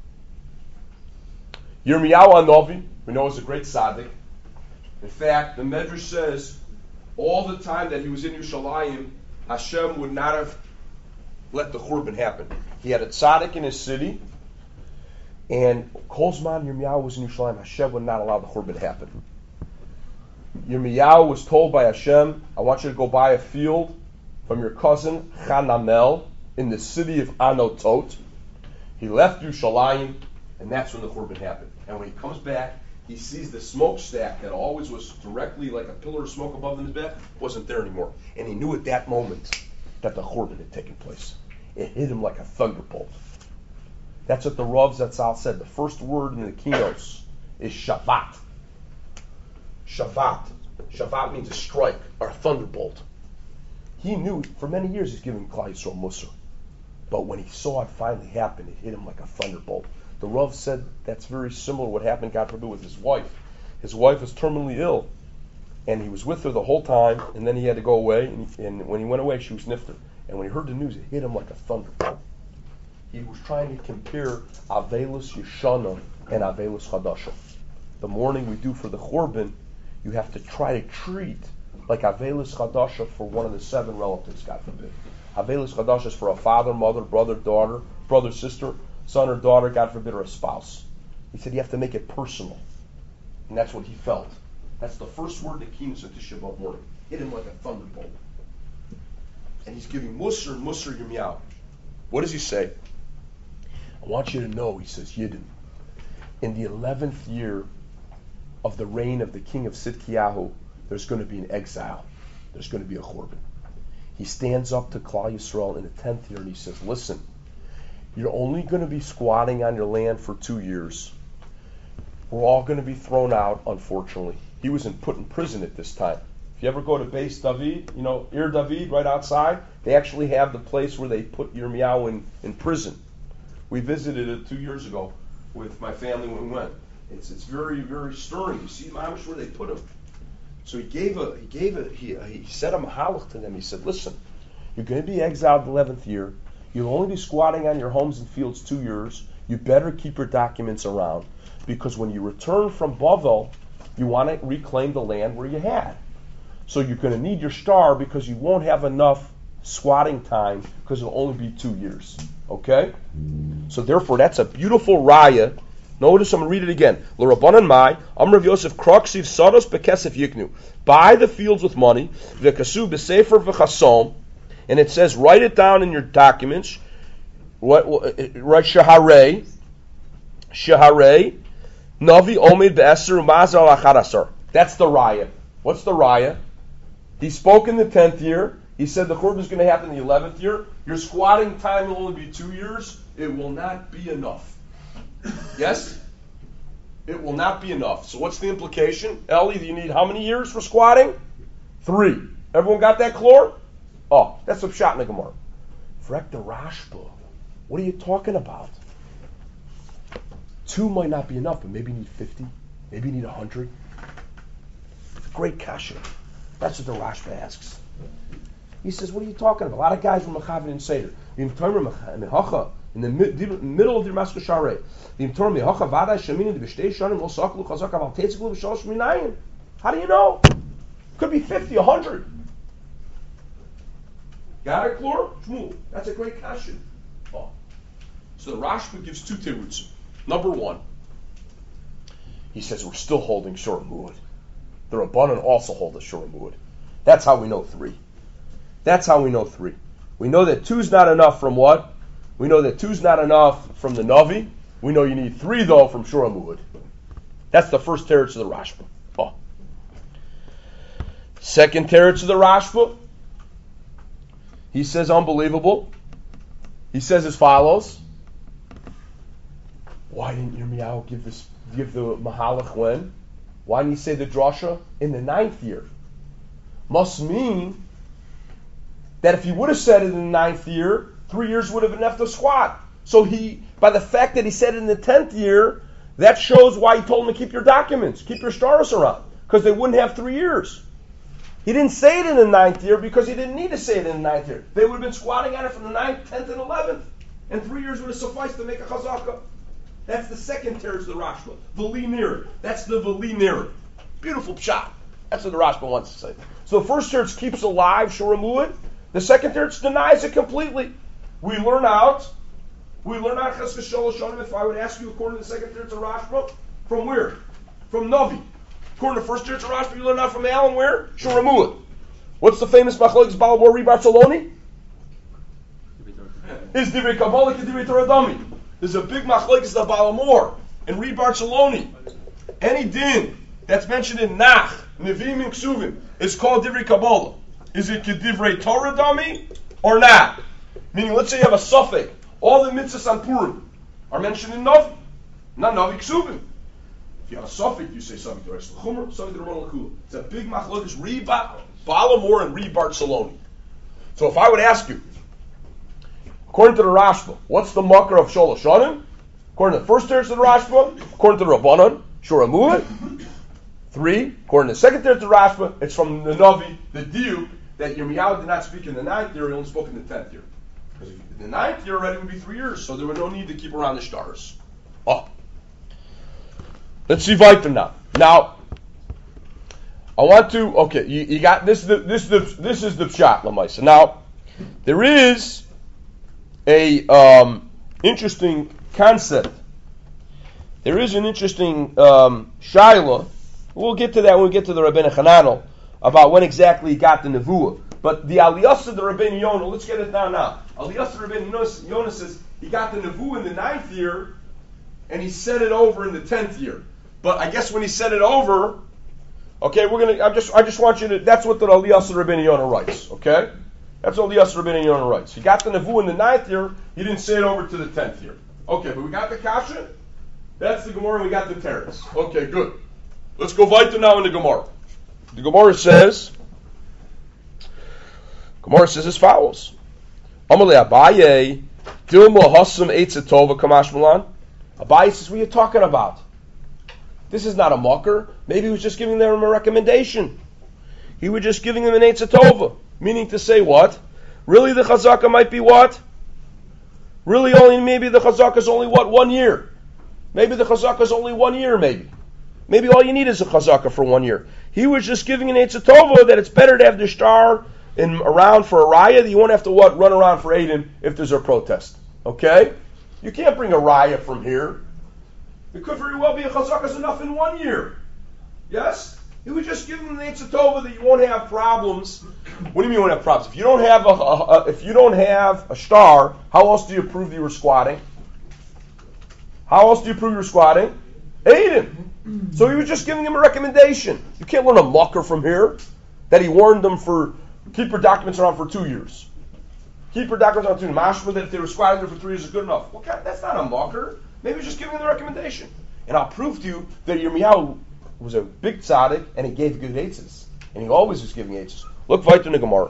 Yirmiyahu Hanavi, we know is a great tzaddik. In fact, the Medrash says all the time that he was in Yerushalayim, Hashem would not have let the Churban happen. He had a tzaddik in his city, and Kolzman Yirmiyahu was in Yerushalayim, Hashem would not allow the Churban to happen. Yirmiyahu was told by Hashem, I want you to go buy a field from your cousin Chanamel in the city of Anotot. He left Yerushalayim, and that's when the Churban happened. And when he comes back, he sees the smokestack that always was directly like a pillar of smoke above his bed, wasn't there anymore. And he knew at that moment that the Churban had taken place. It hit him like a thunderbolt. That's what the Rav Zatzal said. The first word in the Kinos is Shabbat. Shabbat. Shabbat means a strike, or a thunderbolt. He knew for many years he's giving Klal Yisrael Musar. But when he saw it finally happen, it hit him like a thunderbolt. The Rav said that's very similar to what happened, God forbid, with his wife. His wife was terminally ill, and he was with her the whole time, and then he had to go away, and, and when he went away, she was nifter. And when he heard the news, it hit him like a thunderbolt. He was trying to compare Avelus Yeshana and Avelus Chadasha. The mourning we do for the Churban, you have to try to treat like Avelus Chadasha for one of the seven relatives, God forbid. Avelus Chadasha is for a father, mother, brother, daughter, brother, sister, son or daughter, God forbid, or a spouse. He said you have to make it personal. And that's what he felt. That's the first word that came to Tisha B'Av morning. Hit him like a thunderbolt. And he's giving Musar, Musar Yirmiyahu. What does he say? I want you to know, he says, Yidden, in the eleventh year of the reign of the king of Sidkiyahu, there's going to be an exile. There's going to be a Churban. He stands up to Klal Yisrael in the tenth year and he says, listen, you're only going to be squatting on your land for two years. We're all going to be thrown out, unfortunately. He was in, put in prison at this time. If you ever go to Beis David, you know, Ir David, right outside, they actually have the place where they put Yirmiyahu in, in prison. We visited it two years ago with my family when we went. It's it's very, very stirring. You see Mamish where they put him. So he gave a, he gave a, he, he said a mahalach to them. He said, listen, you're going to be exiled the eleventh year. You'll only be squatting on your homes and fields two years. You better keep your documents around, because when you return from Bavel, you want to reclaim the land where you had. So you're going to need your star, because you won't have enough squatting time, because it'll only be two years. Okay? So therefore, that's a beautiful raya. Notice, I'm going to read it again. L'Rabbanan Mai, Amr of Yosef, Kroksiv Sados Bekesef Yiknu. Buy the fields with money, V'kasu B'sefer V'chasom, and it says, write it down in your documents, write Shaharei, Shaharei, Navi Omid Be'eser Umazar Al-Achadasar. That's the raya. What's the raya? He spoke in the tenth year. He said the Churban is going to happen in the eleventh year. Your squatting time will only be two years. It will not be enough. Yes? It will not be enough. So what's the implication? Ellie, you need how many years for squatting? Three. Everyone got that, Chlor? Oh, that's a pshat in the Gemara. Frek the Rashba. What are you talking about? Two might not be enough, but maybe you need fifty, maybe you need one hundred. It's a great kasha. That's what the Rashba asks. He says, what are you talking about? A lot of guys were Mechavan and Seder. In the middle of the Damascus Sharei. How do you know? Could be fifty, one hundred. Got it, Klor? Shmuel. That's a great question. Oh. So the Rashba gives two terutzim. Number one, he says we're still holding Shor Muad. The Rabbanan also hold a Shor Muad. That's how we know three. That's how we know three. We know that two's not enough from what? We know that two's not enough from the Navi. We know you need three, though, from Shor Muad. That's the first teretz of the Rashba. Oh. Second teretz of the Rashba, he says unbelievable. He says as follows. Why didn't Yirmiyahu give this, give the Mahalach when? Why didn't he say the drasha in the ninth year? Must mean that if he would have said it in the ninth year, three years would have been enough to squat. So he, by the fact that he said it in the tenth year, that shows why he told him to keep your documents, keep your stars around, because they wouldn't have three years. He didn't say it in the ninth year because he didn't need to say it in the ninth year. They would have been squatting on it from the ninth, tenth, and eleventh, and three years would have sufficed to make a chazaka. That's the second teretz of the Rashba. V'li nir. That's the v'li nir. Beautiful pshat. That's what the Rashba wants to say. So the first teretz keeps alive Shor Muad. The second teretz denies it completely. We learn out. We learn out Cheskes Shalosh Shonim. If I would ask you according to the second teretz of Rashba, from where? From Navi. According to the first teretz of Rashba, you learn out from Alan where? Shor Muad. What's the famous machlokes Balamor Ri Barceloni? Is Divrei Kabbalah and Divrei Torah Dami. There's a big machlokes of Balamor and Ri Barceloni. Any din that's mentioned in Nach, Nevi'im and Ksuvim is called Divrei Kabbalah. Is it Kedivrei Torah Dami or not? Meaning, let's say you have a suffix. All the mitzvahs on Purim are mentioned in Navi, not Navi Ksuvim. If you have a suffix, you say something to the Chumer, something to the Ramon Lakula. It's a big machlokes, Ri Balamor and Ri Barceloni. So if I would ask you, according to the Rashba, what's the makar of Sholosh Shonim? According to the first teretz of the Rashba, according to the Rabbanan, Shor Muad. Three, according to the second teretz of the Rashba, it's from the Navi, the diuk, that Yirmiyahu did not speak in the ninth year, he only spoke in the tenth year. Because in the ninth year already would be three years, so there was no need to keep around the stars. Oh. Let's see weiter now. Now, I want to, okay, you, you got, this, this, this, this is the pshat, Lamaisa. Now, there is a um, interesting concept. There is an interesting um, shaila. We'll get to that when we get to the Rabbeinu Hananel about when exactly he got the nevuah. But the aliyas of the Rabbeinu Yonah, let's get it down now. Aliyas of the Rabbeinu Yonah says he got the nevuah in the ninth year, and he said it over in the tenth year. But I guess when he said it over, okay, we're gonna. I just, I just want you to. That's what the aliyas of the Rabbeinu Yonah writes. Okay, that's what the aliyas of the Rabbeinu Yonah writes. He got the nevuah in the ninth year. He didn't say it over to the tenth year. Okay, but we got the kasha. That's the Gemara. And we got the teretz. Okay, good. Let's go weiter now in the Gemara. The Gemara says, Gemara says as follows. Amalei Abaye, Dilma Hasam Eitz Tova Kamash Milan. Abaye says, what are you talking about? This is not a mucker. Maybe he was just giving them a recommendation. He was just giving them an Eitz Tova. Meaning to say what? Really the Chazaka might be what? Really only, maybe the Chazaka is only what? One year. Maybe the Chazaka is only one year, maybe. Maybe all you need is a chazaka for one year. He was just giving an Eitz Tova that it's better to have the star in around for a raya, that you won't have to what run around for Aiden if there's a protest. Okay? You can't bring a raya from here. It could very well be a chazaka is enough in one year. Yes? He was just giving an Eitz Tova that you won't have problems. What do you mean you won't have problems? If you don't have a, a, a if you don't have a star, how else do you prove that you were squatting? How else do you prove you were squatting? Aiden. So he was just giving him a recommendation. You can't learn a mucker from here that he warned them for keep your documents around for two years. Keep your documents around for two years. Mashma that if they were squatting there for three years is good enough. Okay, that's not a mucker. Maybe he's just giving them the recommendation. And I'll prove to you that Yirmiyahu was a big tzaddik and he gave good eitzes. And he always was giving eitzes. Look weiter in the Gemara.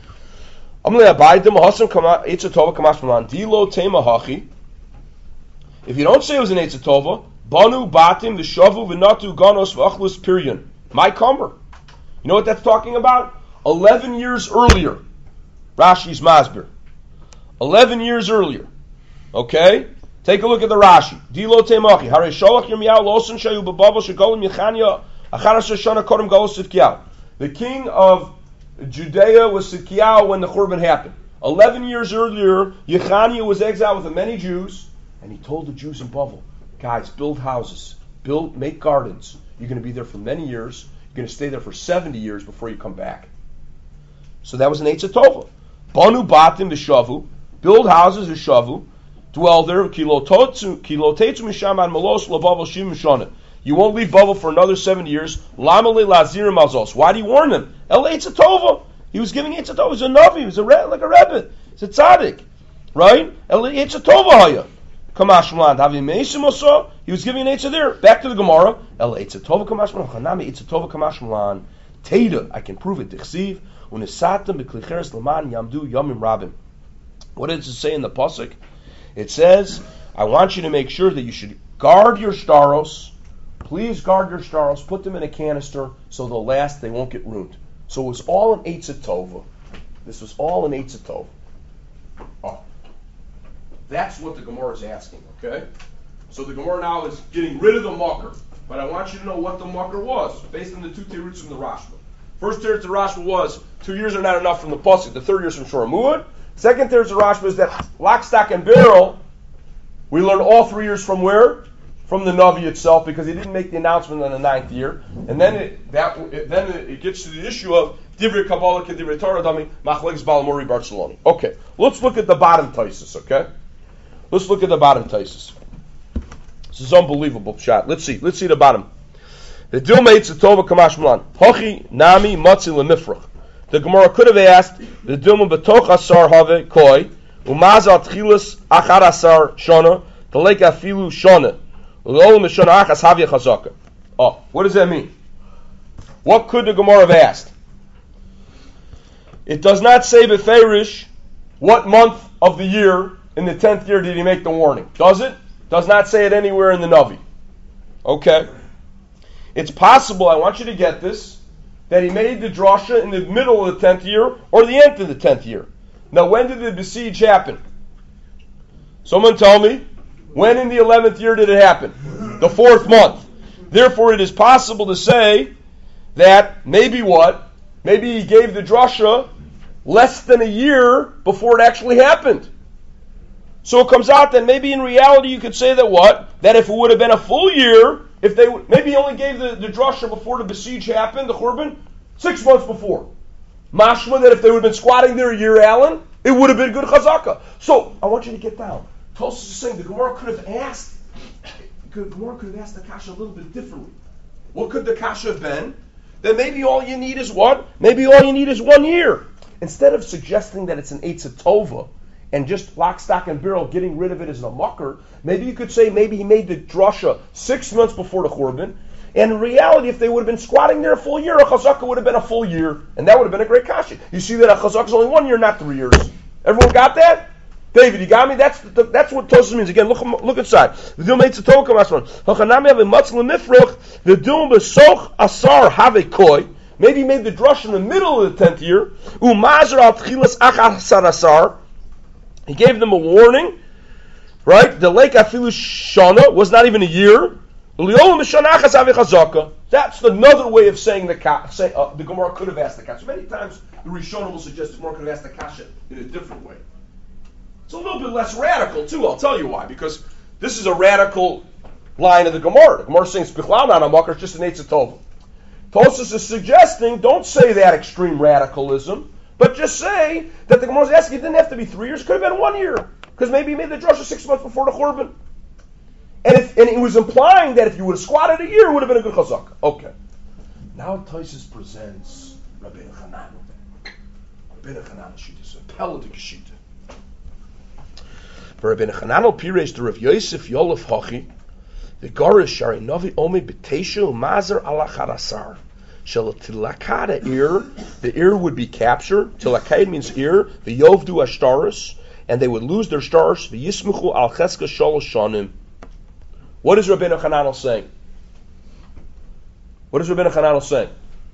Amalei Abaydim Hasam Eitz Tova Kamash Milan Dilo Tema Hachi. If you don't say it was an Eitz Tova, Banu Batim v'Shavu v'Natu Ganos v'Achlus Piryan. My Kummer. You know what that's talking about? Eleven years earlier. Rashi's Masbir. Eleven years earlier. Okay? Take a look at the Rashi. Dilo Temachi. Hare Sholach Yirmiyahu Losan Shayu B'Babel Shegolim Yechanya Acharas Shoshana Kodem Galus Sidkiyahu. The king of Judea was Sidkiyahu when the Churban happened. Eleven years earlier, Yechanya was exiled with many Jews, and he told the Jews in Bavel, guys, build houses, build, make gardens. You're going to be there for many years. You're going to stay there for seventy years before you come back. So that was an Eitz Tova. Banu Batim v'Shavu, build houses v'Shavu, dwell there. Kilotetzu mishaman malos labavel shim shana. You won't leave Bavel for another seventy years. Lama le lazirim alzos. Why do you warn them? El Eitz Tova. He was giving Eitz Tova. He was a Navi. He was a re- like a Rebbe. It's a tzaddik, right? El Eitz Tova haya. Kamash Mlan. Havi meisim also. He was giving an Eitz there. Back to the Gemara. El Eitz Tova kamash Mlan. Chanami Eitz Tova kamash Mlan. Teda. I can prove it. Dichsiv. Unisatam beklicheres laman yamdu yamim rabim. What does it say in the pasuk? It says, I want you to make sure that you should guard your staros. Please guard your staros. Put them in a canister so they'll last. They won't get ruined. So it was all an Eitz Tova. This was all an Eitz Tova. Oh. That's what the Gemara is asking, okay? So the Gemara now is getting rid of the mucker. But I want you to know what the mucker was, based on the two teruts from the Rashba. First teretz of Rashba was, two years are not enough from the Pasuk. The third year is from Shor Muad. Second teretz of Rashba is that lock, stock, and barrel, we learn all three years from where? From the Navi itself, because he didn't make the announcement on the ninth year. And then it, that, it, then it gets to the issue of Divrei Kabbalah ke Divrei Torah Dami Machlekes Balamori Barcelona. Okay, let's look at the bottom Taisus, okay? Let's look at the bottom Taisus. This is unbelievable shot. Let's see. Let's see the bottom. The Dilma Eitz Tova Kamash Mlan. Hochi Nami Matzi Lemifrach. The Gemara could have asked the Dilma Betoch Asar Have Koi Umazal Tchilas Achar Asar Shona the Lake Afilu Shona. Oh, what does that mean? What could the Gemara have asked? It does not say Beferish what month of the year in the tenth year did he make the warning. Does it? Does not say it anywhere in the Navi. Okay. It's possible, I want you to get this, that he made the drasha in the middle of the tenth year or the end of the tenth year. Now, when did the besiege happen? Someone tell me. When in the eleventh year did it happen? The fourth month. Therefore, it is possible to say that maybe what? Maybe he gave the drasha less than a year before it actually happened. So it comes out that maybe in reality you could say that what? That if it would have been a full year, if they would, maybe he only gave the, the drasha before the besiege happened, the Churban, six months before. Mashma that if they would have been squatting there a year, Alan, it would have been good chazaka. So I want you to get down. Tosfos is saying the Gemara could have asked, the Gemara could have asked the kasha a little bit differently. What could the kasha have been? Then maybe all you need is what? Maybe all you need is one year. Instead of suggesting that it's an Eitz Tova and just lock, stock, and barrel getting rid of it as a mucker, maybe you could say maybe he made the drasha six months before the Churban, and in reality, if they would have been squatting there a full year, a chazaka would have been a full year, and that would have been a great kasha. You see that a chazaka is only one year, not three years. Everyone got that? David, you got me? That's the, that's what Tosfos means. Again, look look inside. The Dilma Eitz Tova Kamash Mlan. Hachanami have a matzla nifrach. The Dilma Besoch Asar Have a Koi. Maybe he made the drush in the middle of the tenth year. Umazer al Tchilas Achar Asar Asar. He gave them a warning, right? The lake Afilu Shana was not even a year. That's another way of saying the kasha. Say, uh, the Gemara could have asked the kasha. Many times the Rishonim will suggest the Gemara could have asked the kasha in a different way. It's a little bit less radical too. I'll tell you why. Because this is a radical line of the Gemara. The Gemara is saying Bichlal not a makar, it's just an Eitz Tova. Tosfos is suggesting don't say that extreme radicalism, but just say that the Gemara is asking it didn't have to be three years. It could have been one year because maybe he made the drasha six months before the Churban. And, if, and it was implying that if you would have squatted a year, it would have been a good chazaka. Okay. Now Tosfos presents Rabbeinu Hanan. Rabbeinu Hanan Shita, a Peladic Shita. For Rabbeinu Hanan Piresh, the Rav Yosef Yolef Hachi, the Garish Shari Novi Omi B'Teishu Mazer Alachar Asar. Shall tilakada ear, the ear would be captured. Tilakad means ear. The Yovdu Ashtaris, and they would lose their stars. The Yismuchu Al Cheska Shalosh Shanim. What is Rabbeinu Hananel saying? What is Rabbeinu Hananel saying?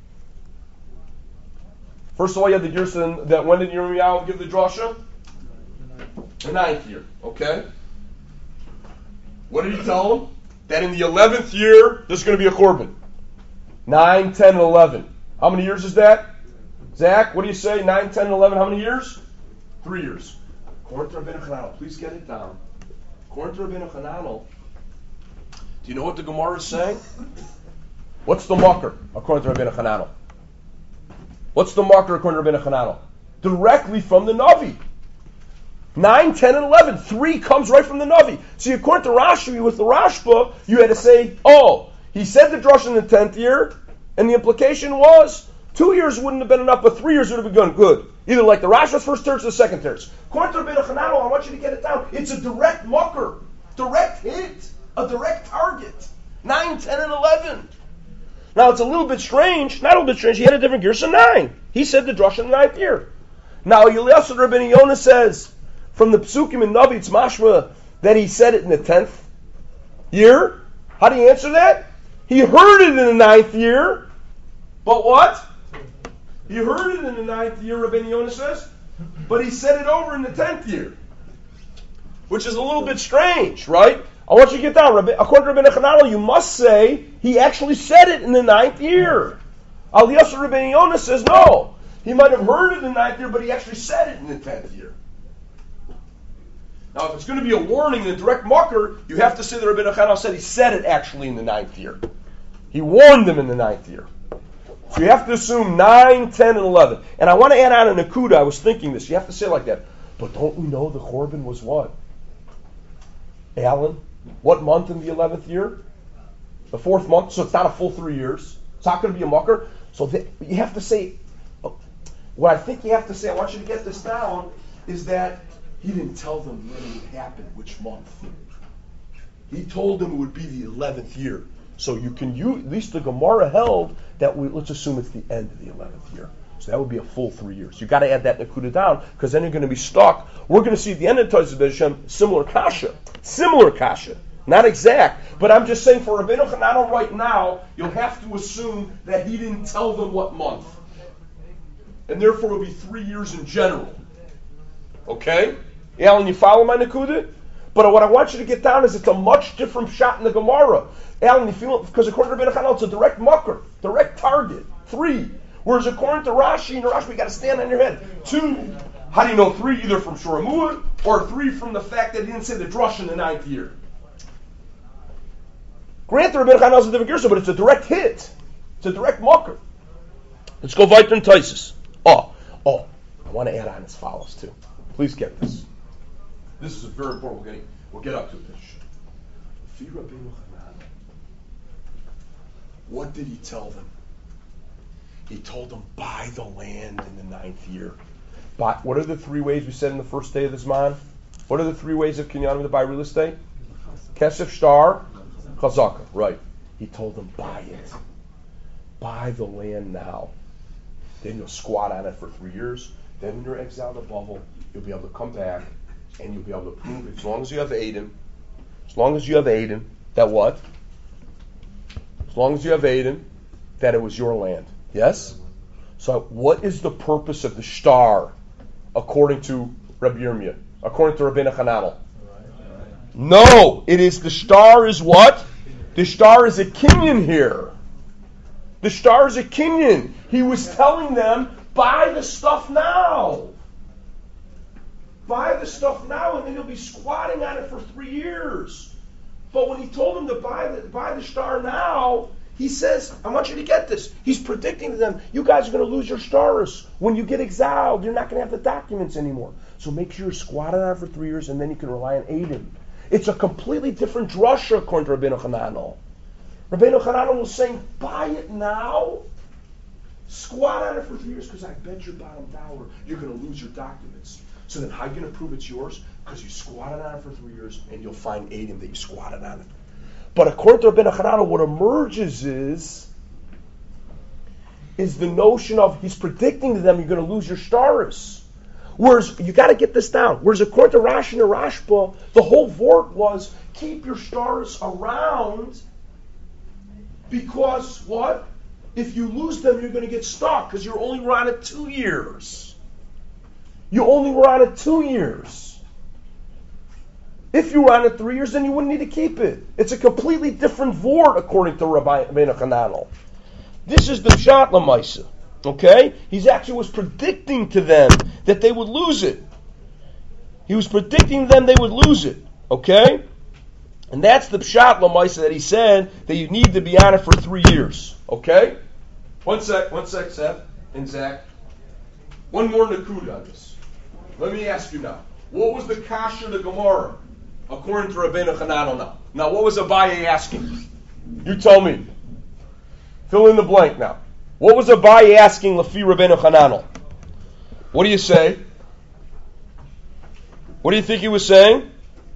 First of all, you have the Gerson that when did Yirmiyahu give the drasha? The ninth year. Okay. What did he tell them? That in the eleventh year, there's going to be a korban. Nine, ten, and eleven. How many years is that? Zach, what do you say? Nine, ten, and eleven. How many years? Three years. According to Rabbeinu Hananel, please get it down. According to Rabbeinu Hananel, do you know what the Gemara is saying? What's the marker according to Rabbeinu Hananel? What's the marker according to Rabbeinu Hananel? Directly from the Navi. Nine, ten, and eleven. Three comes right from the Navi. See, according to Rashi, with the Rashba, you had to say, oh, he said the drush in the tenth year, and the implication was two years wouldn't have been enough, but three years would have been good. Either like the Rashba's first terz or the second terz. According to Rabbeinu Hananel, I want you to get it down. It's a direct marker, direct hit, a direct target. Nine, ten, and eleven. Now it's a little bit strange, not a little bit strange, he had a different Gersa nine. He said the drush in the ninth year. Now Yeliezer Rabbeinu Yonah says, from the Psukim in Navi, it's mashma that he said it in the tenth year. How do you answer that? He heard it in the ninth year, but what? He heard it in the ninth year, Rabbeinu Yonah says, but he said it over in the tenth year, which is a little bit strange, right? I want you to get down. According to Rabbeinu Hananel, you must say he actually said it in the ninth year. Aliyasa Rabbeinu Yonah says no. He might have heard it in the ninth year, but he actually said it in the tenth year. Now, if it's going to be a warning, a direct marker, you have to say that Rabbeinu Hananel said he said it actually in the ninth year. He warned them in the ninth year. So you have to assume nine, ten, and eleven. And I want to add on a nakuda. I was thinking this. You have to say it like that. But don't we know the korban was what? Alan? What month in the eleventh year? The fourth month. So it's not a full three years. It's not going to be a mucker. So the, you have to say, what I think you have to say, I want you to get this down, is that he didn't tell them when it would happen, which month. He told them it would be the eleventh year. So you can use, at least the Gemara held that we, let's assume it's the end of the eleventh year. So that would be a full three years. You got to add that nakuda down, because then you're going to be stuck. We're going to see at the end of Taz Hashem similar kasha, similar kasha, not exact. But I'm just saying for Rabbeinu Hananel right now, you'll have to assume that he didn't tell them what month, and therefore it will be three years in general. Okay, Alan, you follow my nakuda? But what I want you to get down is it's a much different shot in the Gemara. Alan, you feel it? Because according to Rabbeinu Hananel, it's a direct mucker, direct target. Three. Whereas according to Rashi, and Rashi, you got to stand on your head. Two. How do you know three? Either from Shoramua or three from the fact that he didn't say the drush in the ninth year. Granted, Rabbeinu Hananel is a different gersa, but it's a direct hit. It's a direct mucker. Let's go weiter in Taisus. Oh, oh, I want to add on as follows too. Please get this. This is a very important. We'll get, we'll get up to this. Fi Rabbeinu Hananel. What did he tell them? He told them, buy the land in the ninth year. Buy, what are the three ways we said in the first day of this man? What are the three ways of Kinyanim to buy real estate? Kesef, Shtar, Chazaka. Right. He told them, buy it. Buy the land now. Then you'll squat on it for three years. Then when you're exiled to Bavel, you'll be able to come back and you'll be able to prove it. As long as you have Aiden, as long as you have Aiden, that what? As long as you have Aiden, that it was your land. Yes? So what is the purpose of the shtar according to Rabbi Yirmiyah? According to Rabbeinu Hananel? No! It is the shtar is what? The shtar is a kinyan here. The shtar is a kinyan. He was telling them, buy the stuff now. Buy the stuff now and then you'll be squatting on it for three years. But when he told them to buy the, buy the shtar now, he says, I want you to get this. He's predicting to them, you guys are going to lose your stars. When you get exiled, you're not going to have the documents anymore. So make sure you're squatting on it for three years and then you can rely on Aiden. It's a completely different drasha according to Rabbeinu Hananel. Rabbeinu Hananel was saying, buy it now. Squat on it for three years because I bet your bottom dollar you're going to lose your documents. So then how are you going to prove it's yours? Because you squatted on it for three years and you'll find Aiden that you squatted on it. But according to Rabbeinu Hananel, what emerges is, is the notion of he's predicting to them you're going to lose your stars. Whereas, you got to get this down. Whereas according to Rashi and Rashba, the whole vort was keep your stars around because what? If you lose them, you're going to get stuck because you're only around it two years. You only were on it two years. If you were on it three years, then you wouldn't need to keep it. It's a completely different vort according to Rabbi Hananel. This is the Pshat L'maisa. Okay? He actually was predicting to them that they would lose it. He was predicting to them they would lose it. Okay? And that's the Pshat L'maisa that he said that you need to be on it for three years. Okay? One sec, one sec, Seth and Zach. One more Nakuda on this. Let me ask you now. What was the Kasha to Gemara according to Rabbeinu Hananel now? Now, what was Abaye asking? You tell me. Fill in the blank now. What was Abaye asking Lefi Rabbeinu Hananel? What do you say? What do you think he was saying?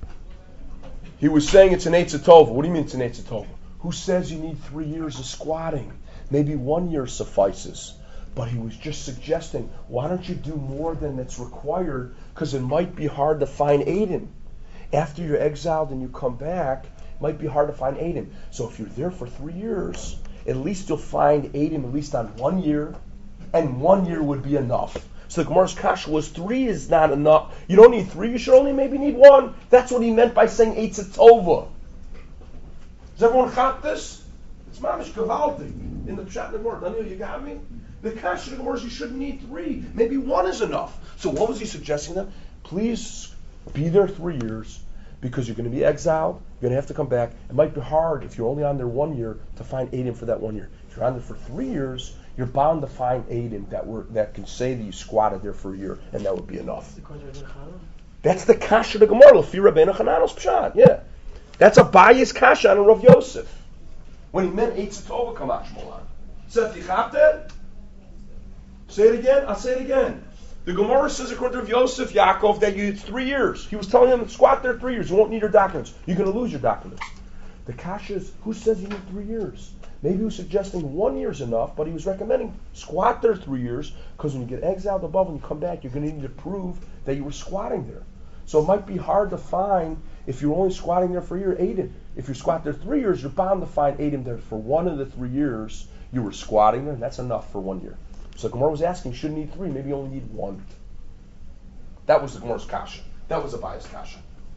He was saying it's an Eitzah Tova. What do you mean it's an Eitzah Tova? Who says you need three years of squatting? Maybe one year suffices. But he was just suggesting, why don't you do more than that's required? Because it might be hard to find Aiden. After you're exiled and you come back, it might be hard to find Aiden. So if you're there for three years, at least you'll find Aiden at least on one year, and one year would be enough. So the Gemara's kasha was three is not enough. You don't need three, you should only maybe need one. That's what he meant by saying Eitzah Tova. Does everyone chop this? It's mamish gavaldi in the Pshat Gemara. Daniel, you got me? The kasha of the Gemara is you shouldn't need three. Maybe one is enough. So what was he suggesting then? Please be there three years because you're going to be exiled. You're going to have to come back. It might be hard if you're only on there one year to find Adim for that one year. If you're on there for three years, you're bound to find Adim that were that can say that you squatted there for a year, and that would be enough. That's the kasha of the Gemara. Lefi Rabbeinu Hananel's pshat. Yeah, that's a bias kasha on Rav Yosef when he meant Eitzah Tova Kamash Molan. Seth, you got that? Say it again. I'll say it again. The Gemara says according to Rav Yosef Yaakov that you it's three years. He was telling them squat there three years. You won't need your documents. You're going to lose your documents. The kasha is who says you need three years? Maybe he was suggesting one year is enough, but he was recommending squat there three years because when you get exiled above and you come back, you're going to need to prove that you were squatting there. So it might be hard to find if you're only squatting there for a year, Adim. If you squat there three years, you're bound to find Adim there for one of the three years you were squatting there, and that's enough for one year. So the Gemara was asking, you shouldn't need three, maybe you only need one. That was the Gemara's kasha. That was a bias kasha.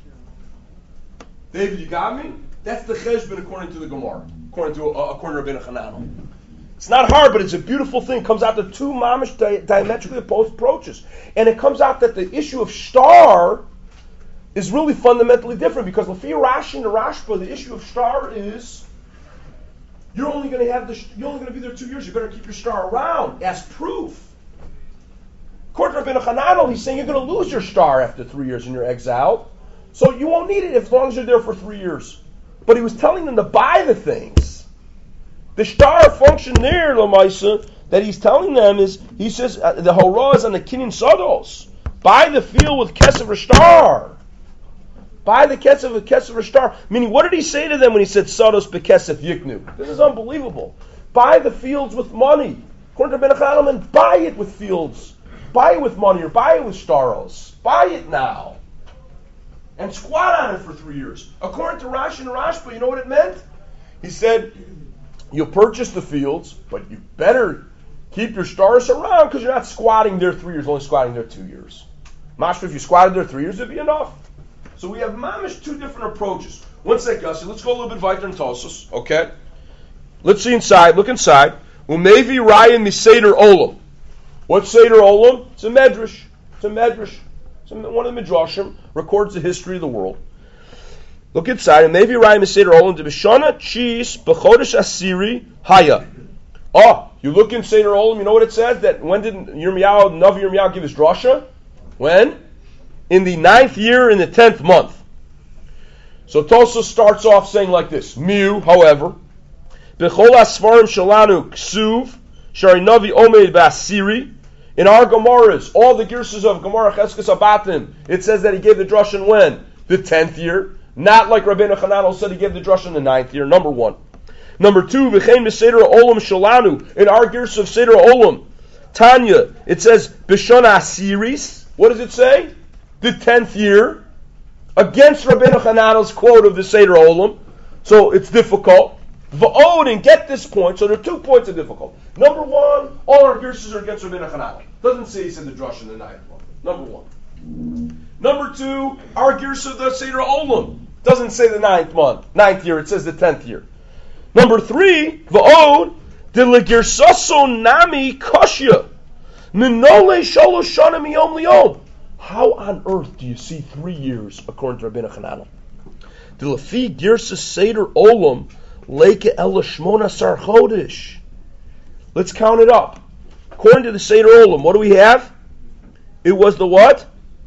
David, you got me? That's the cheshbon according to the Gemara, according to uh, according to Rabbeinu Hananel. It's not hard, but it's a beautiful thing. It comes out to two mamish di- diametrically opposed approaches, and it comes out that the issue of star is really fundamentally different because Lefi Rashi and the Rashba, the issue of star is you're only going to have the you're only going to be there two years. You better keep your star around as proof. According to Rabbeinu Hananel, he's saying you're going to lose your star after three years in your exile, so you won't need it as long as you're there for three years. But he was telling them to buy the things. The star function there, Lamaisa, that he's telling them is, he says, uh, the hora is on the kinyan sados. Buy the field with kesef or star. Buy the kesef with kesef or star. Meaning, what did he say to them when he said sados bekesef yiknu? This is unbelievable. Buy the fields with money. According to Rabbeinu Hananel, buy it with fields. Buy it with money or buy it with staros. Buy it now. And squat on it for three years. According to Rashi and Rashba, you know what it meant? He said, you'll purchase the fields, but you better keep your stars around because you're not squatting there three years, only squatting there two years. Mashma, if you squatted there three years, it'd be enough. So we have mamish two different approaches. One sec, Gussie, let's go a little bit weiter in Tosos, okay? Let's see inside, look inside. Umevi Ryan Miseder Olam. What's Seder Olam? It's a medrash. It's a medrash. One of the Midrashim records the history of the world. Look inside, and maybe Ryan Seder Olam to Bishana Chis B'Chodesh Asiri Haya. Oh, you look in Seder Olam, you know what it says? That when did Yirmiyahu, Navi Yirmiyahu give his drasha? When? In the ninth year, in the tenth month. So Tosa starts off saying like this: Miu, however, B'Chol Asfarim Shalanu Ksuv Shari Navi Omed B'Asiri. In our Gemaras, all the Girsas of Gemara Cheskes Abatim, it says that he gave the drashan when? The tenth year. Not like Rabbeinu Hananel said he gave the drashan the ninth year, number one. Number two, V'chein B'Seder Olam Shalanu. In our Girs of Seder Olam, Tanya, it says, B'Shana Asiris. What does it say? The tenth year. Against Rabbeinu Hananel's quote of the Seder Olam. So it's difficult. V'od, and get this point. So there are two points of difficult. Number one, all our Gershas are against Rabbeinu Hananel. Doesn't say he said the drush in the ninth one. Number one. Number two, our Gershas of the Seder Olam. Doesn't say the ninth month, ninth year. It says the tenth year. Number three, v'od, de legirsaso nami kashya. Minole shalosh shana miyom liyom. How on earth do you see three years according to Rabbeinu Hananel? De lefi girsas Seder Olam leke el shmona sar chodesh. Let's count it up. According to the Seder Olam, what do we have? It was the what?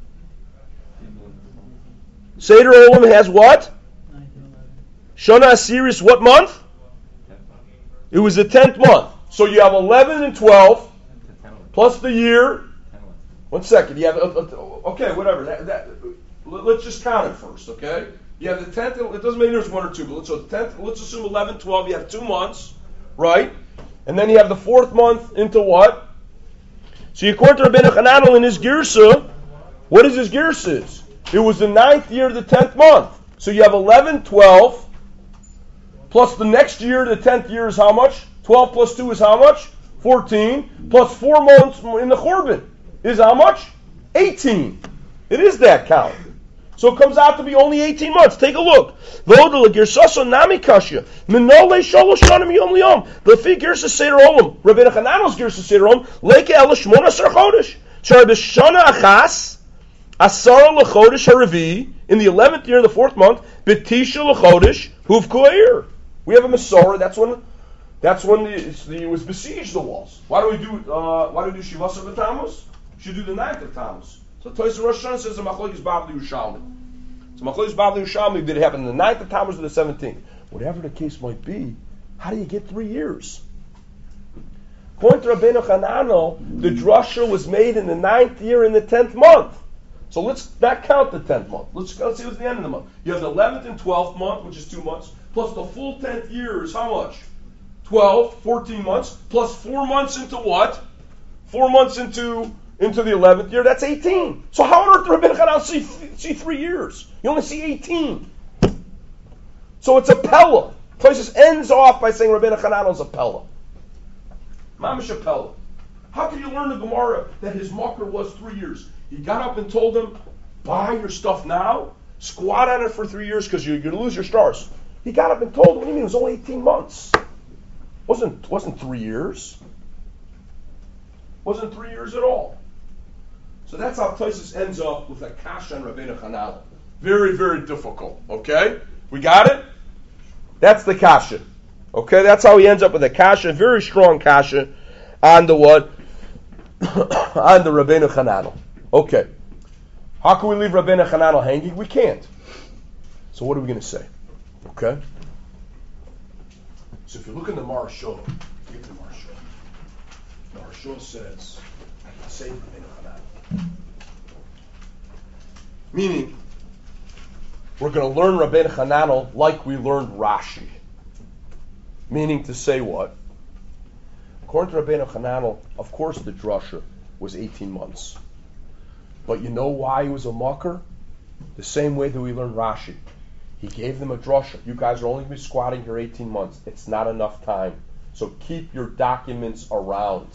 Seder Olam has what? Shana Asiris, what month? It was the tenth month. So you have eleven and twelve, plus the year. One second. You have, okay, whatever. That, that, let's just count it first, okay? You have the tenth, it doesn't matter if it's one or two, but let's, so tenth, let's assume eleven, twelve, you have two months, right? And then you have the fourth month into what? So according to Rabbeinu Hananel in his Girsa, what is his Girsa? It was the ninth year of the tenth month. So you have eleven, twelve, plus the next year, the tenth year is how much? twelve plus two is how much? fourteen, plus four months in the Churban is how much? eighteen. It is that count. So it comes out to be only eighteen months. Take a look. The fi Gersa Seder Olam, Rabbeinu Hananel's Gersa Seder Olam, leke el shmona asar chodesh. Shar b'shana achas, asar l'chodesh haravi, in the eleventh year of the fourth month, b'tisha l'chodesh huv ko'er. We have a Masorah. That's when, that's when the, the, it was besieged the walls. Why do we do? Uh, why do we do Shivasa v'Tammuz? We should do the ninth of Tammuz. So Tosfos Rosh Hashanah says the Machlokes Bavli Yerushalmi. So Machlokes Bavli Yerushalmi, did it happen in the ninth of Tammuz or the seventeenth? Whatever the case might be, how do you get three years? According to Rabbeinu Hananel, the drasha was made in the ninth year in the tenth month. So let's not count the tenth month. Let's, let's see what's the end of the month. You have the eleventh and twelfth month, which is two months, plus the full tenth year is how much? twelve, fourteen months, plus four months into what? Four months into into the eleventh year, that's eighteen. So how on earth did Rabbeinu Hananel see, see three years? You only see eighteen. So it's a Pella. Tosfos ends off by saying Rabbeinu Hananel is a Pella. Mamash a Pella. How can you learn the Gemara that his makar was three years? He got up and told them, buy your stuff now, squat on it for three years because you're going to lose your stars. He got up and told them, what do you mean? It was only eighteen months. Wasn't wasn't three years. Wasn't three years at all. So that's how Tosfos ends up with a kasha on Rabbeinu Hananel. Very, very difficult. Okay? We got it? That's the kasha. Okay? That's how he ends up with a kasha, very strong kasha on the what? on the Rabbeinu Hananel. Okay. How can we leave Rabbeinu Hananel hanging? We can't. So what are we going to say? Okay? So if you look in the Marashah, look at the Marashah. The Marashah says, say Rabbeinu Hananel. Meaning, we're going to learn Rabbeinu Hananel like we learned Rashi. Meaning to say what? According to Rabbeinu Hananel, of course the drasha was eighteen months. But you know why he was a makar? The same way that we learned Rashi. He gave them a drasha. You guys are only going to be squatting here eighteen months. It's not enough time. So keep your documents around.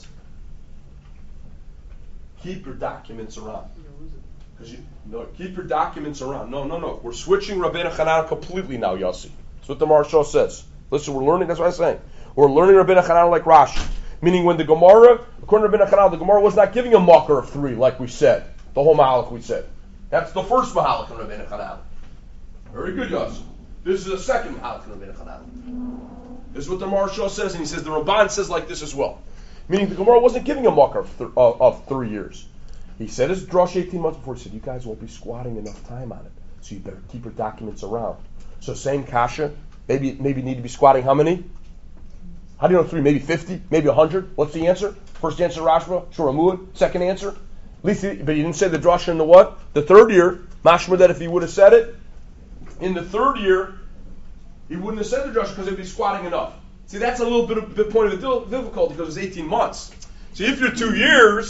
Keep your documents around. Because you no, keep your documents around. No, no, no. We're switching Rabbeinu Hananel completely now, Yossi. That's what the Marshal says. Listen, we're learning. That's what I'm saying. We're learning Rabbeinu Hananel like Rashi. Meaning when the Gemara, according to Rabbeinu Hananel, the Gemara was not giving a makar of three, like we said. The whole mahalach we said. That's the first mahalach in Rabbeinu Hananel. Very good, Yossi. This is the second mahalach in Rabbeinu Hananel. This is what the Marshal says, and he says the Ramban says like this as well. Meaning the Gemara wasn't giving a makar of, th- of, of three years. He said his drush eighteen months before. He said, you guys won't be squatting enough time on it. So you better keep your documents around. So same kasha, maybe maybe need to be squatting how many? How do you know three? Maybe fifty? Maybe one hundred? What's the answer? First answer, Rashba, Shuramud. Second answer? At least, he, but he didn't say the drush in the what? The third year. Mashma that if he would have said it, in the third year, he wouldn't have said the drush because he'd be squatting enough. See, that's a little bit of bit point of the difficulty because it's eighteen months. See, if you're two years,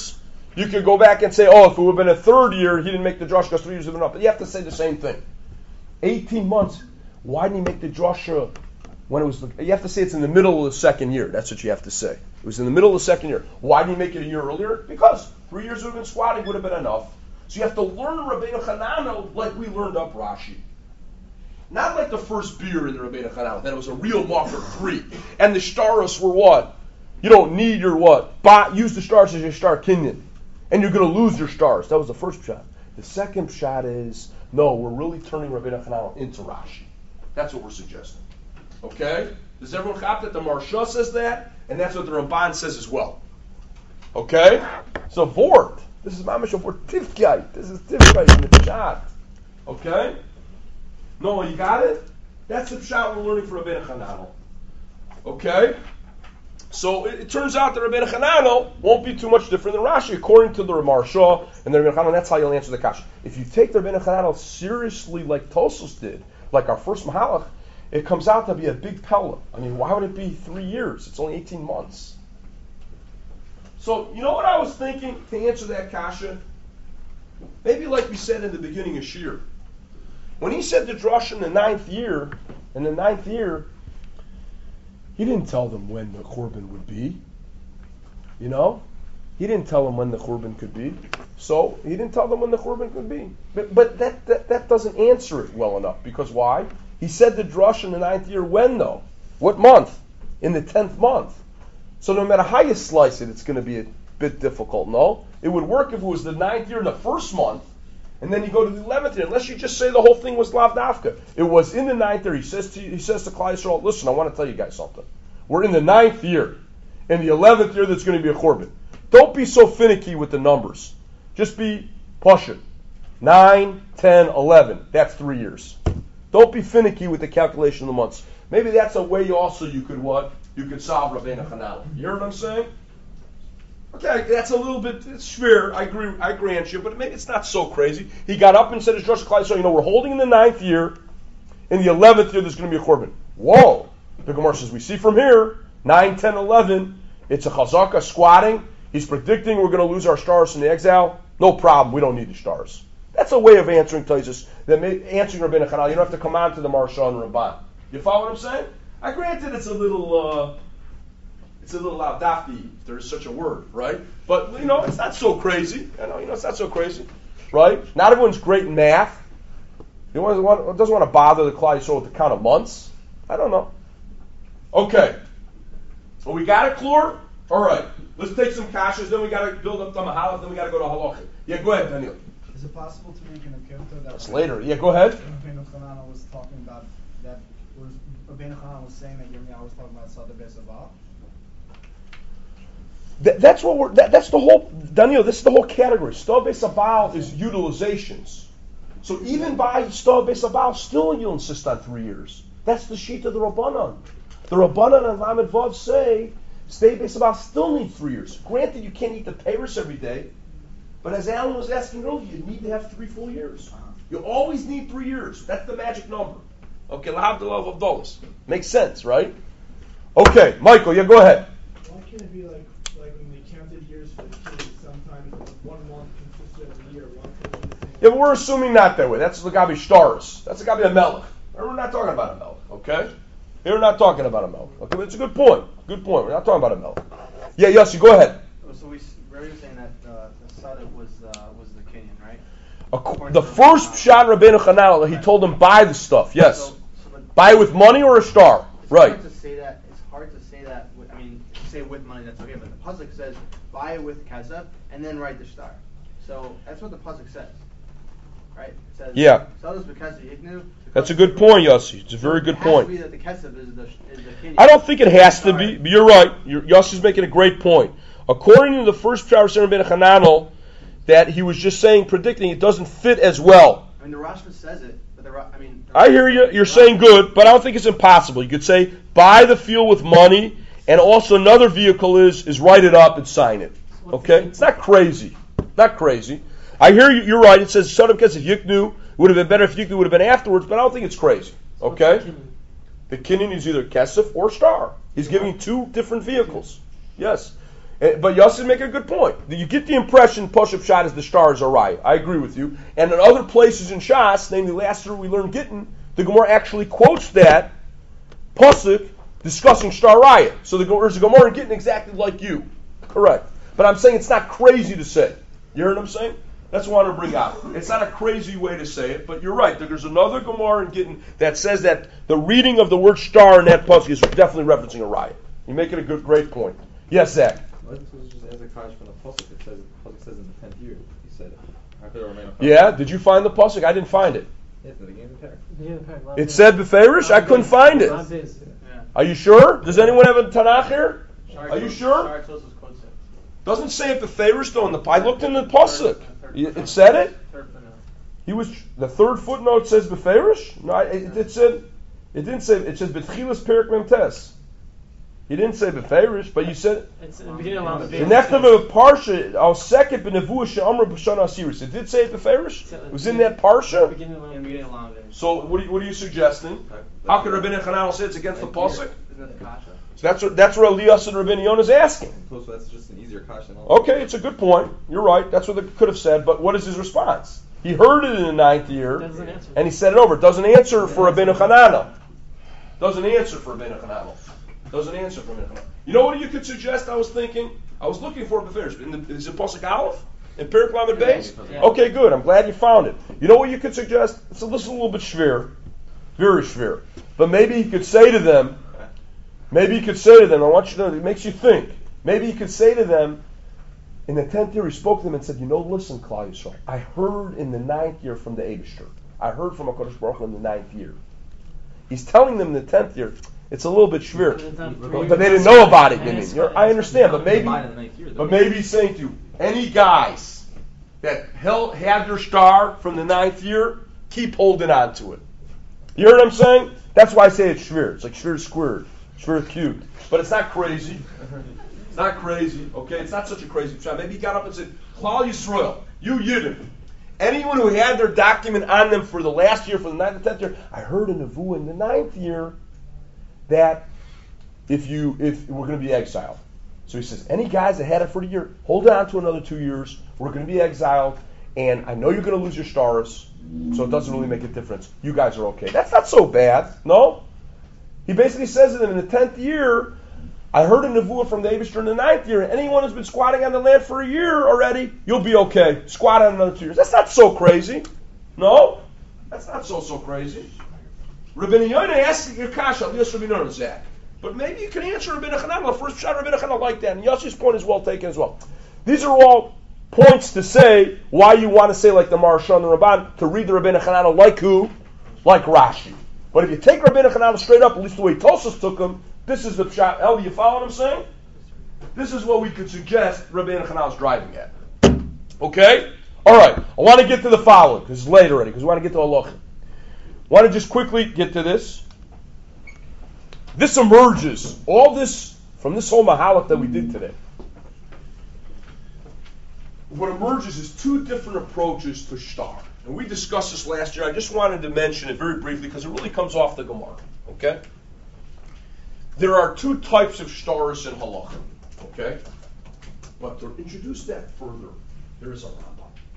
You could go back and say, oh, if it would have been a third year, he didn't make the drasha because three years have been up. But you have to say the same thing. eighteen months. Why didn't he make the drasha when it was? You have to say it's in the middle of the second year. That's what you have to say. It was in the middle of the second year. Why didn't he make it a year earlier? Because three years would have been squatting, would have been enough. So you have to learn Rabbeinu Hananel like we learned up Rashi. Not like the first beer in the Rabbeinu Hananel, that it was a real marker three. And the shtaros were what? You don't need your what? Ba, use the stars as your star kinyan. And you're going to lose your stars. That was the first shot. The second shot is, no, we're really turning Rabbeinu Hananel into Rashi. That's what we're suggesting. Okay? Does everyone cop that the Marsha says that? And that's what the Ramban says as well. Okay? So Vort. This is Mamash of Tivkite. This is Tivkite in the Pshat. Okay? No, you got it? That's the Pshat we're learning for Rabbeinu Hananel. Okay? So it, it turns out that Rabbeinu Hananel won't be too much different than Rashi, according to the Marsha and the Rabbeinu Hananel. That's how you'll answer the kasha. If you take the Rabbeinu Hananel seriously like Tosfos did, like our first Mahalach, it comes out to be a big pella. I mean, why would it be three years? It's only eighteen months. So, you know what I was thinking to answer that kasha? Maybe like we said in the beginning of Shir. When he said the drush in the ninth year, in the ninth year, he didn't tell them when the Churban would be. You know? He didn't tell them when the Churban could be. So, he didn't tell them when the Churban could be. But, but that, that, that doesn't answer it well enough. Because why? He said the drush in the ninth year. When, though? What month? In the tenth month. So no matter how you slice it, it's going to be a bit difficult, no? It would work if it was the ninth year in the first month, and then you go to the eleventh year, unless you just say the whole thing was Lav Dafka. It was in the ninth year. He says to, he says to Klal Yisrael, listen, I want to tell you guys something. We're in the ninth year. In the eleventh year, there's going to be a Churban. Don't be so finicky with the numbers. Just be Pashut. nine, ten, eleven. That's three years. Don't be finicky with the calculation of the months. Maybe that's a way also you could what? You could solve Rabbeinu Hananel. You hear what I'm saying? Okay, that's a little bit, it's schwer. I agree, I grant you, but maybe it's not so crazy. He got up and said to Joshua Klai, so you know, we're holding in the ninth year. In the eleventh year, there's going to be a Churban. Whoa! The Gemara says, we see from here, nine, ten, eleven, it's a chazaka squatting. He's predicting we're going to lose our stars in the exile. No problem, we don't need the stars. That's a way of answering Taisus, that may, answering Rabbeinu Hananel. You don't have to come on to the Marsha and Ramban. You follow what I'm saying? I granted it's a little, uh, it's a little avdafti, if there is such a word, right? But you know, it's not so crazy. I know, you know, it's not so crazy, right? Not everyone's great in math. You doesn't want, doesn't want to bother the Klal Yisrael with the count of months. I don't know. Okay, well, we got it, Klur. All right, let's take some kashas. Then we got to build up the mahalach. Then we got to go to halacha. Yeah, go ahead, Daniel. Is it possible to make an akimta that That's later. Yeah, go ahead. Rabbeinu Hananel was talking about that? Was Rabbeinu Hananel was saying that Yirmiyahu was talking about Sada Beis Abal? That, that's what we're. That, that's the whole. Daniel, this is the whole category. Sada Beis Abal is utilizations. So even by Sada Beis Abal, still you'll insist on three years. That's the sheet of the Rabbanan. The Rabbanan and Lamed Vav say Sada Beis Abal still need three years. Granted, you can't eat the payros every day, but as Alan was asking earlier, you need to have three full years. You always need three years. That's the magic number. Okay, L'havdil of Abdullah. Makes sense, right? Okay, Michael, yeah, go ahead. Why can't it be like like when they counted years for the kids? Sometimes one month consisted of a year. One could be the same. Yeah, but we're assuming not that way. That's the Gabi Shtaris. That's the Gabi a Melech. We're not talking about a Melech, okay? Here we're not talking about a Melech. Okay, but it's a good point. Good point. We're not talking about a Melech. Yeah, Yossi, go ahead. So we were saying that uh, the Sada was uh, was the Kenyan, right? A, the first Pshat Rabbeinu Hananel, he told him buy the stuff. Yes, So, so but buy it with money or a star. it's Right. hard to say that. It's hard to say that. With, I mean, if you say with money, that's okay. But the pasuk says buy it with kesef and then write the star. So that's what the pasuk says, right? It says Yeah. Sadas b'kesef yiknu. That's a good point, Yossi. It's a very good It has to be point. that the kesef is the is the Kenyan. I don't think it has to be, but you're right. You're, Yossi's making a great point. According to the first Pshat Rabbeinu Hananel, that he was just saying, predicting, it doesn't fit as well. I mean, the Rashba says it, but the Ra- I mean. the I hear you. Rashba- You're the saying Rashba- good, but I don't think it's impossible. You could say buy the field with money, and also another vehicle is is write it up and sign it. Okay, it's not crazy. Not crazy. I hear you. You're right. It says Sodom Kesef Yiknu. Would have been better if Yiknu would have been afterwards, but I don't think it's crazy. Okay, the Kinyan is either Kesef or Star. He's giving two different vehicles. Yes. Uh, But Yossi make a good point. You get the impression Pashup Shad is the stars are right. I agree with you. And in other places in Shas, namely last year we learned Gittin, the Gemara actually quotes that Pasuk discussing Star Raya. So the, there's a Gemara in Gittin exactly like you. Correct. But I'm saying it's not crazy to say. You hear what I'm saying? That's what I want to bring out. It's not a crazy way to say it, but you're right. There's another Gemara in Gittin that says that the reading of the word star in that pasuk is definitely referencing a riot. You're making a good, great point. Yes, Zach. Well, this was just as a kash from the pasuk. It says the pasuk says in the tenth year. He said, "After the remainder." Yeah, did you find the pasuk? I didn't find it. Yes, in the game of pair. It said Beferish? I couldn't find it. Yeah. Are you sure? Does anyone have a Tanakh here? Shar Are you Tos- sure? Shar Tos quotes it. Doesn't say it Beferish though. In the I looked in the pasuk. It said it. Third footnote. He was the third footnote says Beferish. No, it, it said it didn't say. It says Betchilas Perik Memtes. He didn't say Beferish, but you said It's in the beginning of the next of a parsha. Our second Benevuah She'amra B'Shana Asiris. It did say it Beferish. It was in that parsha. Beginning of In the beginning of Lamdash. So what are you, what are you suggesting? How could Rabbeinu Chananel say it's against the pasuk? Isn't that the kasha? So that's what that's what Elias and Rabbeinu Yonah is asking. So that's just an easier kash than all. Okay, it's a good point. You're right. That's what they could have said. But what is his response? He heard it in the ninth year, Doesn't answer. and he said it over. It doesn't answer for Rabbeinu Chananel. Doesn't answer for Rabbeinu Chananel. Doesn't answer for Rabbeinu Chananel. You know what you could suggest? I was thinking. I was looking for Beferish. In the, is it Pasuk Aleph? In Perik Lamed Beis? Yeah. Okay, good. I'm glad you found it. You know what you could suggest? It's a, this is a little bit schwer. Very schwer. But maybe he could say to them, maybe he could say to them, I want you to know, it makes you think. Maybe he could say to them, in the tenth year he spoke to them and said, you know, listen, Klal Yisrael, I heard in the ninth year from the Eibishter. I heard from HaKadosh Baruch Hu in the ninth year. He's telling them in the tenth year, it's a little bit schwer. But they didn't know about it, you mean. You're- I understand, but maybe, but maybe he's saying to you, any guys that held, had their star from the ninth year, keep holding on to it. You hear what I'm saying? That's why I say it's schwer. It's like schwer squared, schwer cubed. But it's not crazy. It's not crazy, okay? It's not such a crazy shot. Maybe he got up and said, Klal Yisrael, you Yidden, anyone who had their document on them for the last year, for the ninth and tenth year, I heard a nevuah in the ninth year that if you if we're going to be exiled. So he says, any guys that had it for a year, hold on to another two years. We're going to be exiled, and I know you're going to lose your stars, so it doesn't really make a difference. You guys are okay. That's not so bad, no? He basically says that in the tenth year, I heard a nevuah from the Eibishter in the ninth year. Anyone who's been squatting on the land for a year already, you'll be okay. Squat on another two years. That's not so crazy. No? That's not so, so crazy. Rabbeinu Yonah asked your kasha, yes, Rabbeinu Yonah, Zach. But maybe you can answer Rabbeinu Chananel. The first shot, Rabbeinu Chananel like that. And Yossi's point is well taken as well. These are all points to say why you want to say like the Maharsha and the Ramban, to read the Rabbeinu Chananel like who? Like Rashi. But if you take Rabbeinu Chananel straight up, at least the way Tosas took him, this is the shot. El, you follow what I'm saying? This is what we could suggest Rabbeinu Chananel's driving at. Okay? All right. I want to get to the following, because it's late already, because we want to get to Halacha. I want to just quickly get to this. This emerges, all this, from this whole Mahalach that we did today. What emerges is two different approaches to Shtar. And we discussed this last year. I just wanted to mention it very briefly because it really comes off the Gemara. Okay? There are two types of Shtaris in Halacha. Okay? But to introduce that further, there is a Rambam.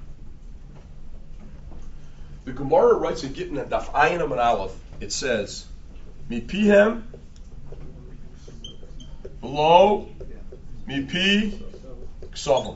The Gemara writes in Gittin at Daf Ayin Amud Aleph, it says, Mipihem, below, Mipi, Ksavim.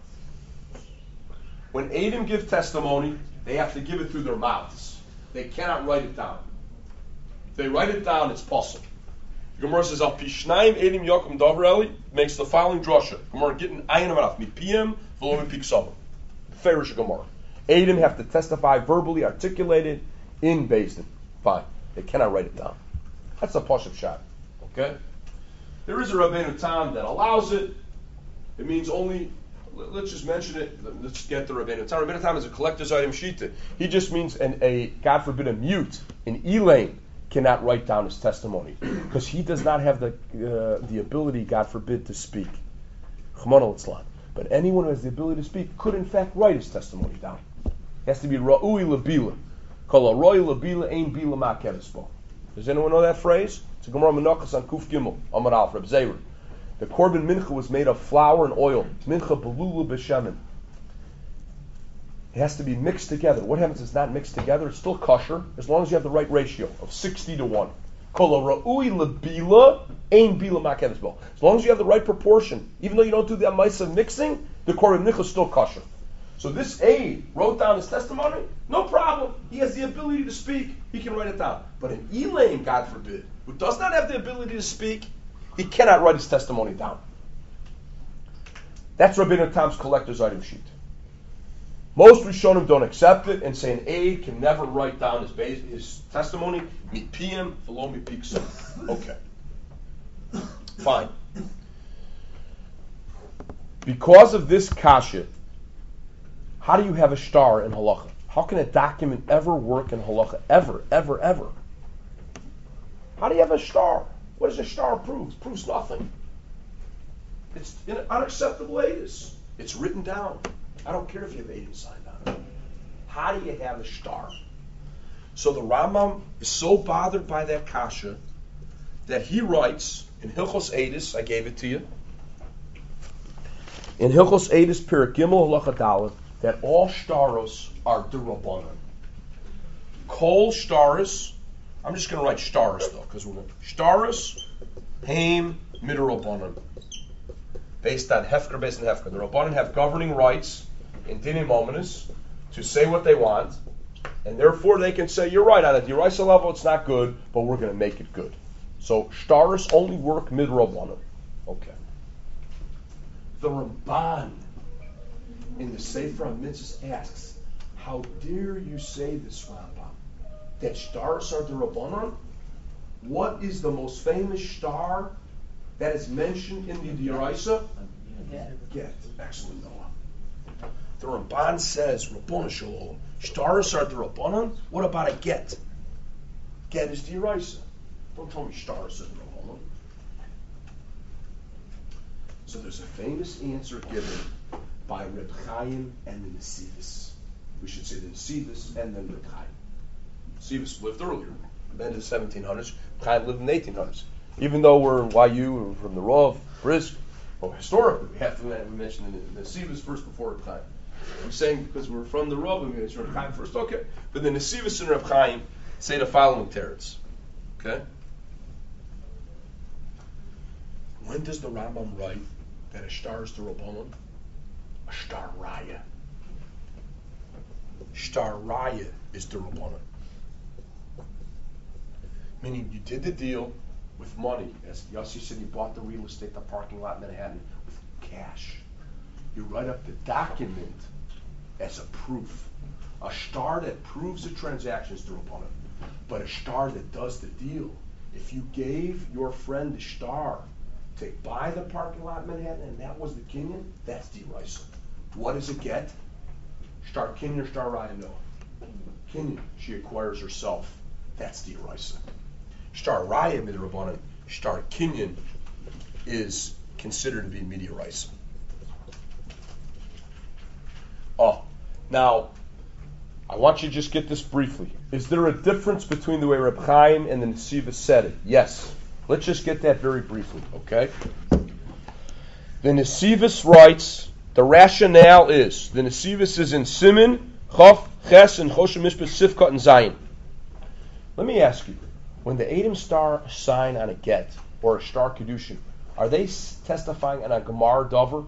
When Eidim give testimony, they have to give it through their mouths. They cannot write it down. If they write it down, it's possible. The Gemara says, Al Pishnaim Eidim Yokum Davreli makes the following drasha. Gemara Gittin Ayin Amud Aleph, Mipihem, below, Mipi, Ksavim. Farish Gemara. Eidim have to testify verbally, articulated in Beis Din. Fine. They cannot write it down. That's a Pashup shot. Okay? There is a Rabbeinu Tam that allows it. It means only, let's just mention it. Let's get the Rabbeinu Tam. Rabbeinu Tam is a collector's item shita. He just means an, a, God forbid, a mute, an Elaine, cannot write down his testimony. Because he does not have the uh, the ability, God forbid, to speak. Ch'mon al-Tzlan. But anyone who has the ability to speak could in fact write his testimony down. It has to be ra'ui labila. Kol ra'ui labila ein bila ma'kerespo. Does anyone know that phrase? It's a Gemara Menachos on Kuf Gimel, Amar Alf, Reb Zeir. The korban mincha was made of flour and oil. Mincha belulu b'shemen. It has to be mixed together. What happens if it's not mixed together? It's still kosher, as long as you have the right ratio of sixty to one. Kol ra'ui lebila ein bila ma'keves bo. As long as you have the right proportion, even though you don't do the amaisa of mixing, the korban mincha is still kosher. So this aide wrote down his testimony, no problem. He has the ability to speak, he can write it down. But an Elaine, God forbid, who does not have the ability to speak, he cannot write his testimony down. That's Rabbeinu Tam's collector's item sheet. Most Rishonim don't accept it and say an aide can never write down his base, his testimony. Mipiyim, v'lo mipikso. Okay. Fine. Because of this kasha, how do you have a star in halacha? How can a document ever work in halacha? Ever, ever, ever. How do you have a star? What does a star prove? It proves nothing. It's an unacceptable aidus. It's written down. I don't care if you have aidus signed on it. How do you have a star? So the Rambam is so bothered by that kasha that he writes in Hilchos Aidus, I gave it to you, in Hilchos Aidus Perek Gimel Halacha Daled, that all shtaros are d'Rabbanan. Kol shtaros, I'm just going to write shtaros though, because we're going to shtaros, haim, midrabbanan, based on hefker, based on hefker. The Rabbanan have governing rights in dinim ominous to say what they want, and therefore they can say, you're right, on a deraisa level it's not good, but we're going to make it good. So shtaros only work midrabbanan. Okay. The Ramban in the Sefer HaMitzvos asks, how dare you say this, Rambam, that shtaros are d'Rabbanan? What is the most famous star that is mentioned in the D'Oraisa? Get. Get. Excellent, Noah. The Ramban says, Rabbana Shalom, shtaros are d'Rabbanan? What about a get? Get is D'Oraisa. Don't tell me shtaros are d'Rabbanan. So there's a famous answer given by Reb Chaim and the Nesivos. We should say the Nesivos and then Reb Chaim. Nesivos lived earlier, then in the seventeen hundreds. Chaim lived in the eighteen hundreds. Even though we're Y U, we're from the Rav, Brisk, well, historically, we have to we mention the Nesivos first before Reb Chaim. I'm saying because we're from the Rav, we mention Reb Chaim first. Okay, but the Nesivos and Reb Chaim say the following teretz. Okay. When does the Rambam write that a star is the Rabbanon? A star raya. Star raya is the Rabbanon. Meaning you did the deal with money. As Yossi said, you bought the real estate, the parking lot in Manhattan, with cash. You write up the document as a proof. A star that proves the transaction is the Rabbanon. But a star that does the deal, if you gave your friend the star to buy the parking lot in Manhattan, and that was the kinyan, that's d'Oraisa. What does it get? Star kinyan or star raya? No. Kinyan, she acquires herself. That's d'Oraisa. Star raya midrabanan, star kinyan is considered to be midoraisa. Oh, now I want you to just get this briefly. Is there a difference between the way Reb Chaim and the Nesivos said it? Yes. Let's just get that very briefly, okay? The Nesivos writes, the rationale is, the Nesivos is in Siman, Chof, Ches, and Choshen Mishpat, Sifkat, and Zayin. Let me ask you, when the Eidim star sign on a get, or a star kedushin, are they testifying on a Gemar Dover?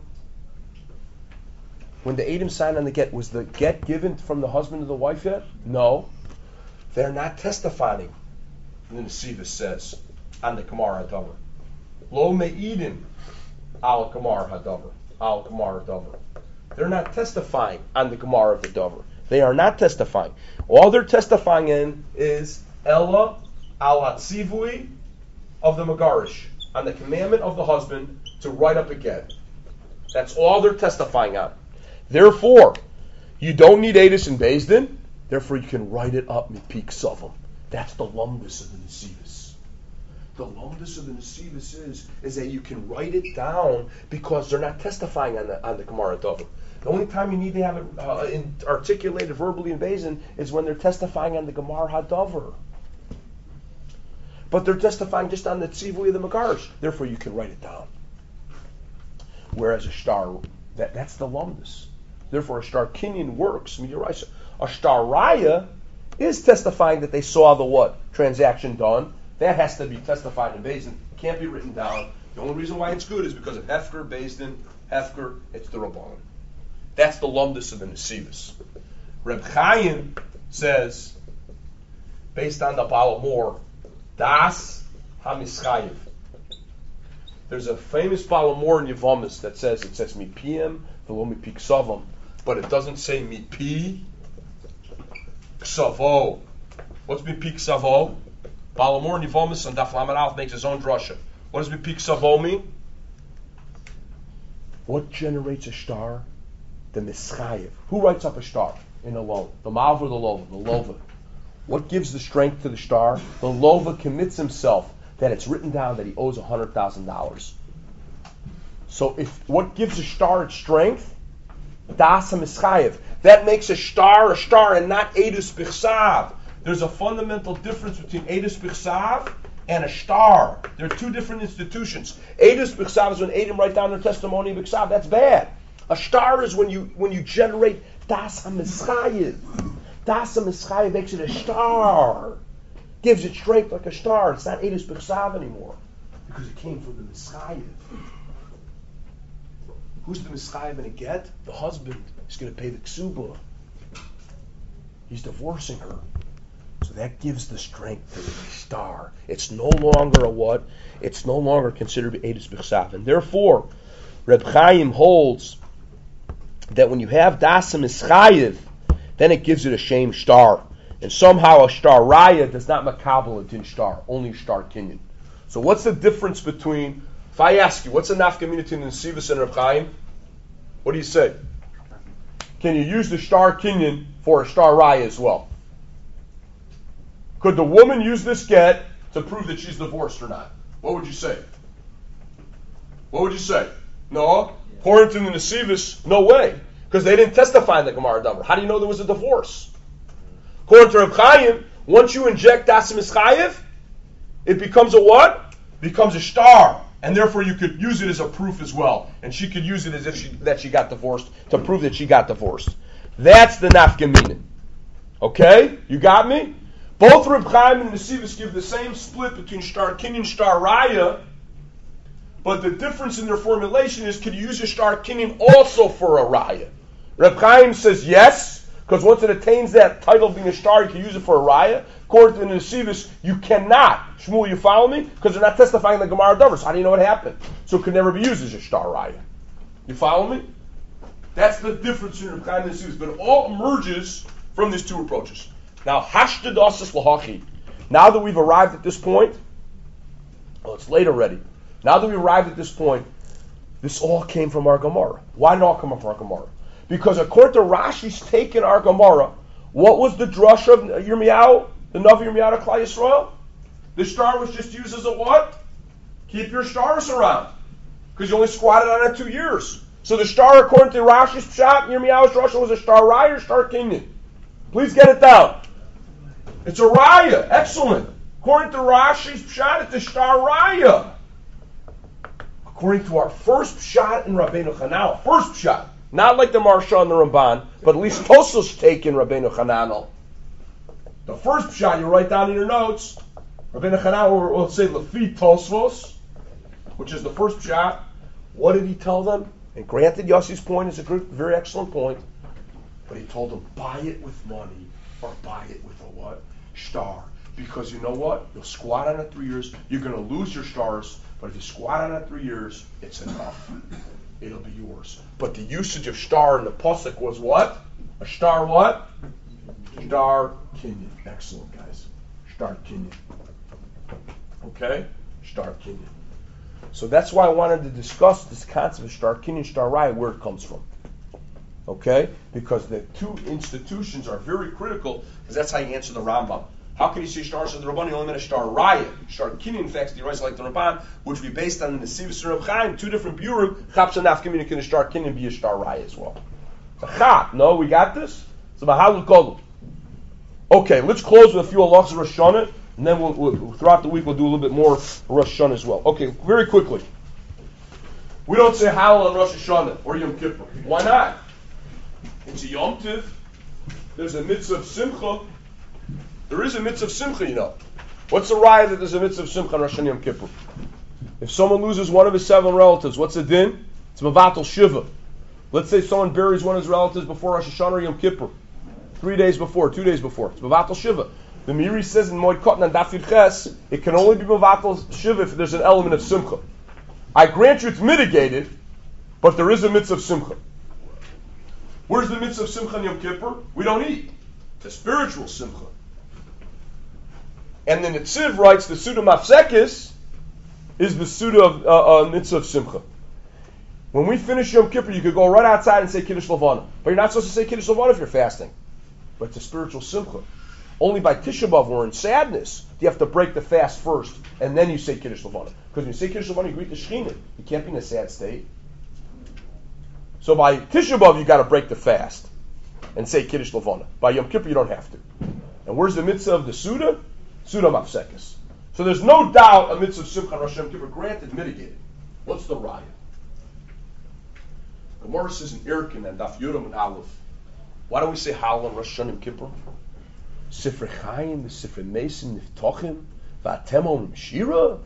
When the Eidim sign on the get, was the get given from the husband to the wife yet? No. They're not testifying, the Nesivos says, on the Gemar HaDover. Lo me'idim al Gemar HaDover. Al Gemar HaDover. They're not testifying on the Gemar of the Dover. They are not testifying. All they're testifying in is Ella al Hatzivui of the Megarish, on the commandment of the husband to write up a get. That's all they're testifying on. Therefore, you don't need Eidus and Beis Din. Therefore, you can write it up mipik sovim. That's the lumbus of the Nesivos. The lumbus of the Nesivos is, is that you can write it down because they're not testifying on the on the Gemara Dover. The only time you need to have it uh, in, articulated verbally in Beis Din is when they're testifying on the Gemara HaDover. But they're testifying just on the Tzivui of the Megarish. Therefore, you can write it down. Whereas a star, that, that's the lumdus. Therefore, a star kinyan works. A star raya is testifying that they saw the what? Transaction done. That has to be testified in Beis Din. Can't be written down. The only reason why it's good is because of Hefker, Beis Din, Hefker, it's the Rabbanan. That's the lumdus of the Nesivus. Reb Chaim says, based on the Baal Mor, Das HaMischayev. There's a famous Baal Mor in Yevamis that says, it says Mipiem, v'lo Mipi Ksavam, but it doesn't say Mipi Ksavo. What's Mipi Ksavo? Baal Mor in Yevamis on Daf Lamed Aleph makes his own drasha. What does Mipi Ksavo mean? What generates a star? The Mischayev. Who writes up a star in a loan? The Mav or the Lova? The Lova. What gives the strength to the star? The Lova commits himself that it's written down that he owes one hundred thousand dollars. So if what gives a star its strength? Das HaMischayev. That makes a star a star and not Eidus B'chsav. There's a fundamental difference between Eidus B'chsav and a star. They're two different institutions. Eidus B'chsav is when Eidim write down their testimony B'chsav. That's bad. A star is when you when you generate Das HaMischayev. Das HaMischayev makes it a star. Gives it strength like a star. It's not Eidus B'chsav anymore. Because it came from the Mischayev. Who's the Mischayev going to get? The husband. He's going to pay the ksuba. He's divorcing her. So that gives the strength to the star. It's no longer a what? It's no longer considered Eidus B'chsav. And therefore, Reb Chaim holds that when you have Das HaMischayev, then it gives it a shame star. And somehow a star raya does not makabel a din star, only star kinyan. So what's the difference between, if I ask you, what's the nafkamina between the Nesivus and Reb Chaim? What do you say? Can you use the star kinyan for a star raya as well? Could the woman use this get to prove that she's divorced or not? What would you say? What would you say? No? According to the Nesivus, no way. Because they didn't testify in the Gemara Davar. How do you know there was a divorce? According to Reb Chaim, once you inject Das HaMischayev, it becomes a what? Becomes a star. And therefore you could use it as a proof as well. And she could use it as if she that she got divorced, to prove that she got divorced. That's the nafkamina. Okay? You got me? Both Reb Chaim and Nesivus give the same split between star kinyan and star raya, but the difference in their formulation is, could you use a star kinyan also for a raya? Reb Chaim says yes, because once it attains that title of being a star, you can use it for a raya. According to the Nesivus, you cannot. Shmuel, you follow me? Because they're not testifying in the Gemara Dovers. How do you know what happened? So it could never be used as a star raya. You follow me? That's the difference between Reb Chaim and Nesivus. But it all emerges from these two approaches. Now, hashted asas lahachi. Now that we've arrived at this point, well, it's late already. Now that we've arrived at this point, this all came from our Gemara. Why did it all come from our Gemara? Because according to Rashi's take in our Gemara, what was the drush of Yirmiyahu, the Navi Yirmiyahu to Klal Yisrael? The star was just used as a what? Keep your stars around. Because you only squatted on it two years. So the star, according to Rashi's Pshat, Yirmiyahu's drush was a star raya or star kinyan. Please get it down. It's a raya. Excellent. According to Rashi's Pshat, it's a star raya. According to our first Pshat in Rabbeinu Chananel, first Pshat, not like the Marsha and the Ramban, but at least Tosfos take in Rabbeinu Chananel. The first Pshat you write down in your notes, Rabbeinu Chananel will say Lefi Tosfos, which is the first Pshat. What did he tell them? And granted, Yossi's point is a good, very excellent point, but he told them, buy it with money or buy it with a what? Star. Because you know what? You'll squat on it three years, you're going to lose your stars, but if you squat on it three years, it's enough. It'll be yours. But the usage of star in the pasuk was what? A star what? Star kinyan. Excellent, guys. Star kinyan. Okay? Star kinyan. So that's why I wanted to discuss this concept of star kinyan, star raya, where it comes from. Okay? Because the two institutions are very critical, because that's how you answer the Rambam. How can you say stars of the Rabban? You only meant a star raya. Star kinyan, in fact, the Rise like the Rabban, which would be based on the Nesivus and Reb Chaim, two different burim. Chaps and nafkamina can a star kinyan be a star raya as well. Chap, no, we got this. So mahalul kodl. Okay, let's close with a few halachas of Rosh Hashanah, and then we'll, we'll, throughout the week we'll do a little bit more Rosh Hashanah as well. Okay, very quickly. We don't say Hallel on Rosh Hashanah or Yom Kippur. Why not? It's a Yom Tiv. There's a mitzvah of Simcha. There is a mitzvah of Simcha, you know. What's the raya that there's a mitzvah of Simcha on Rosh Hashanah Yom Kippur? If someone loses one of his seven relatives, what's the din? It's Mavatal Shiva. Let's say someone buries one of his relatives before Rosh Hashanah or Yom Kippur. Three days before, two days before. It's Mavatal Shiva. The Miri says in Moed Katan and Daf Yud Ches, it can only be Mavatal Shiva if there's an element of Simcha. I grant you it's mitigated, but there is a mitzvah of Simcha. Where's the mitzvah of Simcha on Yom Kippur? We don't eat. It's a spiritual Simcha. And the Netziv writes the Suda Mafsekis is the Suda of uh, uh, mitzvah of Simcha. When we finish Yom Kippur, you could go right outside and say Kiddush Levana. But you're not supposed to say Kiddush Levana if you're fasting. But it's a spiritual Simcha. Only by Tisha B'Av, we're in sadness, do you have to break the fast first, and then you say Kiddush Levana. Because when you say Kiddush Levana, you greet the Shekhinah. You can't be in a sad state. So by Tisha B'Av, you got to break the fast and say Kiddush Levana. By Yom Kippur, you don't have to. And where's the mitzvah of the Suda? Suda Mafsekis. So there's no doubt a mitzvah of Simcha on Rosh Yom Kippur, granted, mitigated. What's the raya? Gemara says in Erkin and Daf Yudam and Aleph. Why don't we say Hallel on Rosh Hashanah Yom Kippur? Sifrei Chaim, the Sifrei Mesim, Niftochim, V'atem Omrim Shira.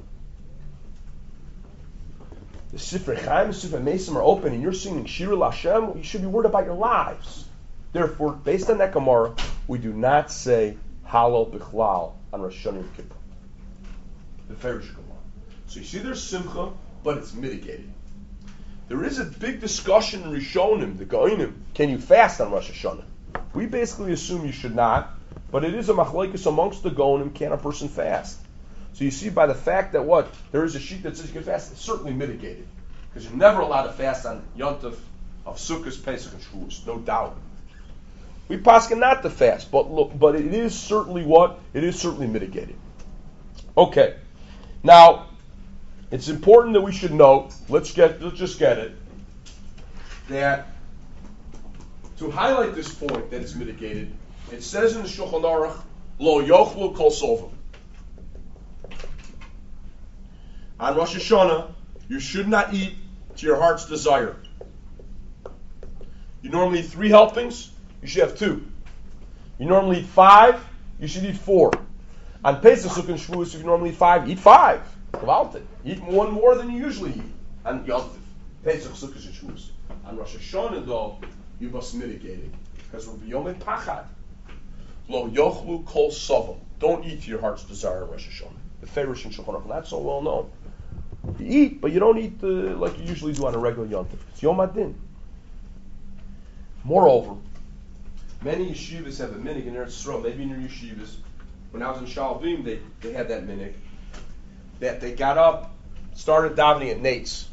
The Sifrei Chaim and Sifrei Mesim are open, and you're singing Shira L'Hashem. You should be worried about your lives. Therefore, based on that Gemara, we do not say Hallel Bichlal on Rosh Hashanah Yom Kippur. The Farish Gemara. So you see, there's Simcha, but it's mitigated. There is a big discussion in Rishonim, the Goinim. Can you fast on Rosh Hashanah? We basically assume you should not, but it is a machlekes amongst the Goinim. Can a person fast? So you see, by the fact that what there is a sheet that says you can fast, it's certainly mitigated, because you're never allowed to fast on Yontif of Sukkot, Pesach, and Shavuos, no doubt. We paskin not to fast, but look, but it is certainly what it is certainly mitigated. Okay, now. It's important that we should note, let's get, let's just get it, that to highlight this point that it's mitigated, it says in the Shulchan Aruch, Lo yochlu kol sovim. On Rosh Hashanah, you should not eat to your heart's desire. You normally eat three helpings, you should have two. You normally eat five, you should eat four. On Pesach, Sukkot, and Shavuos, if you normally eat five, eat five. Gewaltig. Eat one more than you usually eat. On Yom Tov, Pesach, Sukkot, and Shavuos. On Rosh Hashanah, though, you must mitigate it, because we're b'yomei pachad. Lo yochlu kol sovam. Don't eat to your heart's desire on Rosh Hashanah. The Farish and Shulchan Aruch, not so well known. You eat, but you don't eat uh, like you usually do on a regular Yom Tov. It's Yom Adin. Moreover, many yeshivas have a minig in Eretz Yisrael. Maybe in your yeshivas, when I was in Shalvim, they, they had that minig. That they got up, started davening at Nate's.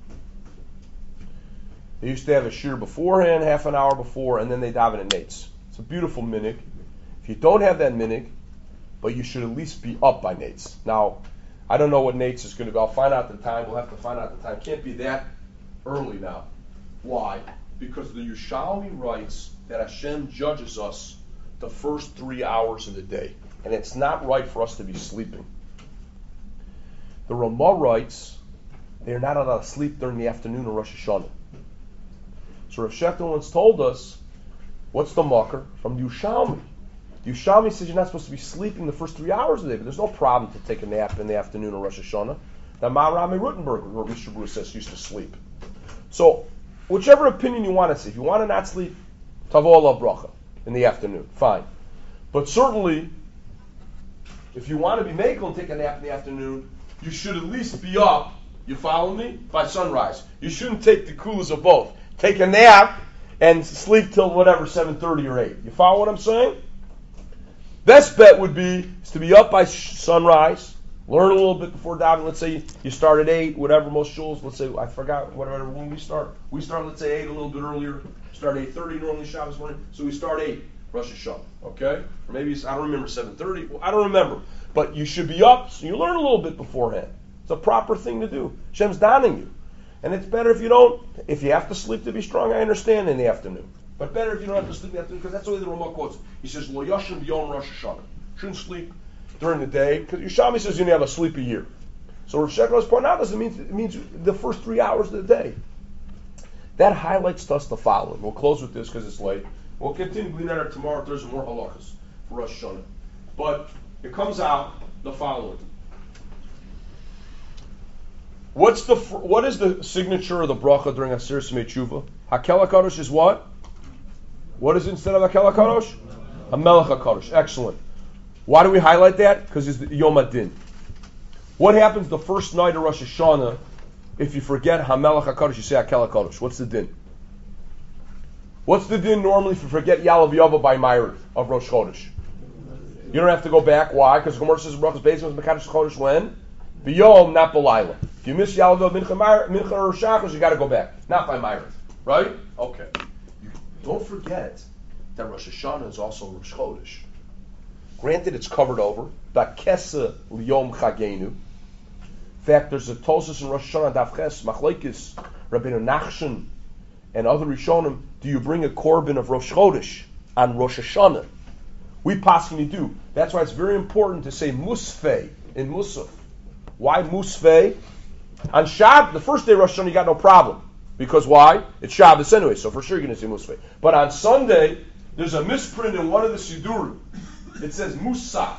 They used to have a shir beforehand, half an hour before, and then they daven at Nate's. It's a beautiful minig. If you don't have that minig, but you should at least be up by Nate's. Now, I don't know what Nate's is going to be. I'll find out the time. We'll have to find out the time. Can't be that early now. Why? Because the Yerushalmi writes that Hashem judges us the first three hours of the day, and it's not right for us to be sleeping. The Ramah writes they're not allowed to sleep during the afternoon of Rosh Hashanah. So Rav Shechter once told us, what's the makar? From the Yerushalmi. The Yerushalmi says you're not supposed to be sleeping the first three hours of the day, but there's no problem to take a nap in the afternoon of Rosh Hashanah. That Maharami Rutenberg, where Mishnah Berurah says, used to sleep. So, whichever opinion you want to see, if you want to not sleep, Tavo alav bracha in the afternoon, fine. But certainly, if you want to be makel and take a nap in the afternoon, you should at least be up, you follow me, by sunrise. You shouldn't take the kulas of both. Take a nap and sleep till whatever, seven thirty or eight. You follow what I'm saying? Best bet would be is to be up by sunrise, learn a little bit before davening. Let's say you start at eight, whatever, most shuls, let's say, I forgot, whatever, when we start. We start, let's say, eight, a little bit earlier. Start eight thirty normally Shabbos morning, so we start eight, Rosh Hashanah, okay? Or maybe, it's, I don't remember, seven thirty, I don't remember. But you should be up, so you learn a little bit beforehand. It's a proper thing to do. Hashem's donning you. And it's better if you don't, if you have to sleep to be strong, I understand, in the afternoon. But better if you don't have to sleep in the afternoon, because that's the way the Ramah quotes. He says, Lo yashin b'yom Rosh Hashanah. Shouldn't sleep during the day, because Yerushalmi says you only have a sleepy year. So Rav Sheker is pointing out this, it means, it means the first three hours of the day. That highlights to us the following. We'll close with this because it's late. We'll continue to glean tomorrow. There's more halachas for Rosh Hashanah. But it comes out the following. What's the what is the signature of the bracha during Asir Simei Tshuva? Hakel HaKadosh is what? What is it instead of Hakel HaKadosh? HaMelech HaKadosh. Excellent. Why do we highlight that? Because it's the Yom Adin. What happens the first night of Rosh Hashanah if you forget HaMelech HaKadosh, you say Hakel HaKadosh? What's the din? What's the din normally if you forget Yalav Yava by Ma'ariv of Rosh Chodesh? You don't have to go back. Why? Because Gemara says Brachas Beis was Mekadosh Chodesh when? B'yom, not b'layla. If you miss Yalav Yava, Mincha, Mincha or Shachos, you got to go back. Not by Ma'ariv. Right? Okay. You don't forget that Rosh Hashanah is also Rosh Chodesh. Granted, it's covered over. Ba'kesa liyom chagenu. In fact, there's a Tosus in Rosh Hashanah Daf Ches, Machlekes, Rabbeinu Nachshon, and other Rishonim. Do you bring a korban of Rosh Chodesh on Rosh Hashanah? We possibly do. That's why it's very important to say Musfei in Musaf. Why Musfei? On Shabbos, the first day of Rosh Hashanah, you got no problem. Because why? It's Shabbos anyway, so for sure you're going to say Musfei. But on Sunday, there's a misprint in one of the Sidurim. It says Musaf.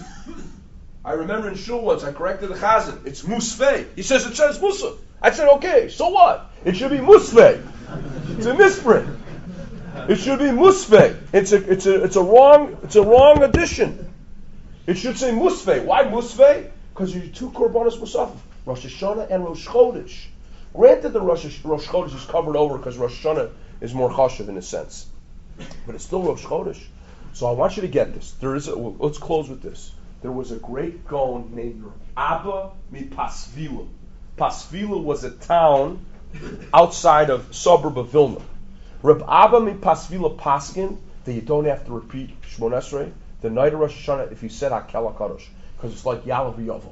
I remember in Shul once, I corrected the Chazan. It's Musfei. He says it says Musaf. I said, okay, so what? It should be Musfei. It's a misprint. It should be Musfei. It's a it's a it's a wrong it's a wrong addition. It should say Musfei. Why Musfei? Because you're two korbanos musaf, Rosh Hashanah and Rosh Chodesh. Granted, the Rosh, Rosh Chodesh is covered over because Rosh Hashanah is more chashuv in a sense, but it's still Rosh Chodesh. So I want you to get this. There is a, let's close with this. There was a great Gaon named Abba mi Pasvila. Pasvila was a town outside of suburb of Vilna. Reb Abba mi Pasvila Paskin that you don't have to repeat Shmon Esrei the night of Rosh Hashanah if you said Hakel HaKadosh, because it's like Yalav Yovel.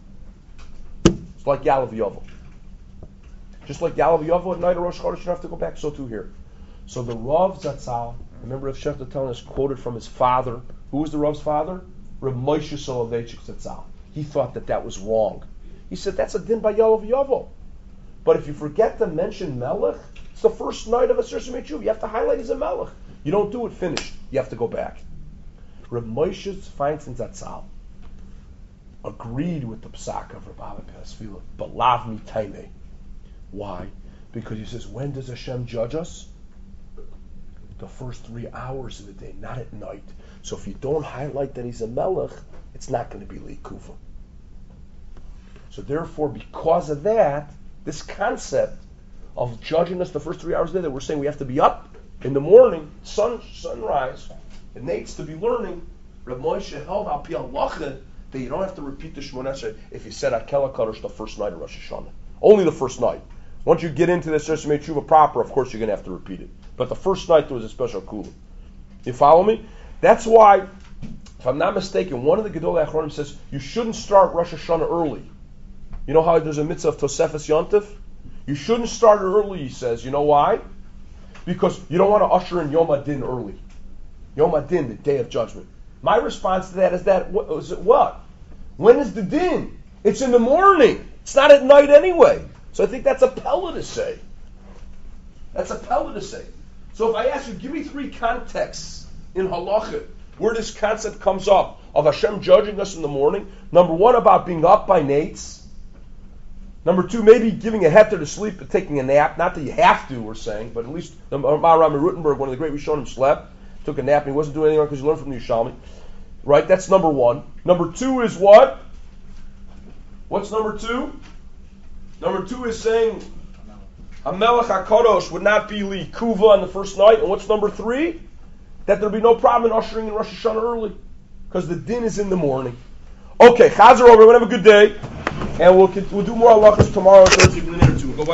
It's like Yalav Yovel. Just like Yalav Yovel at night of Rosh Chodesh, you don't have to go back. So too here. So the Rav Zatzal, remember Rav Shefta telling us, quoted from his father. Who was the Rav's father? Rav Moshe Soloveitchik Zatzal. He thought that that was wrong. He said that's a din by Yalav Yovel. But if you forget to mention Melech, it's the first night of a Asir Simei Tshuva. You have to highlight he's a Melech. You don't do it finished. You have to go back. Rav Moshe Feinstein Zatzal agreed with the psak of Rav Abba Pasvila, but lav mi taimei. Why? Because he says, when does Hashem judge us? The first three hours of the day, not at night. So if you don't highlight that he's a Melech, it's not going to be Likuva. So therefore, because of that, this concept of judging us the first three hours of the day, that we're saying we have to be up in the morning, sun sunrise, it needs to be learning. Rav Moshe held al pi halacha that you don't have to repeat the Shemona Esrei if you said Hakel HaKadosh the first night of Rosh Hashanah. Only the first night. Once you get into the Asir Simei Tshuva proper, of course you're going to have to repeat it. But the first night there was a special kula. You follow me? That's why, if I'm not mistaken, one of the Gedolei Achronim says you shouldn't start Rosh Hashanah early. You know how there's a mitzvah of Tosefes Yontif? You shouldn't start early, he says. You know why? Because you don't want to usher in Yom Adin early. Yom Adin, the day of judgment. My response to that is that, what, is it what? When is the din? It's in the morning. It's not at night anyway. So I think that's a pella to say. That's a pella to say. So if I ask you, give me three contexts in halacha where this concept comes up of Hashem judging us in the morning. Number one, about being up by nates. Number two, maybe giving a heter to sleep and taking a nap. Not that you have to, we're saying, but at least the Maharam Rutenberg, one of the great Rishonim, slept, took a nap, and he wasn't doing anything because he learned from the Yushalmi. Right? That's number one. Number two is what? What's number two? Number two is saying HaMelech HaKadosh would not be Li Kuva on the first night. And what's number three? That there'll be no problem in ushering in Rosh Hashanah early. Because the din is in the morning. Okay, Chazer over. Everyone have a good day. And we'll, we'll do more halachas tomorrow, Thursday, and the two. Go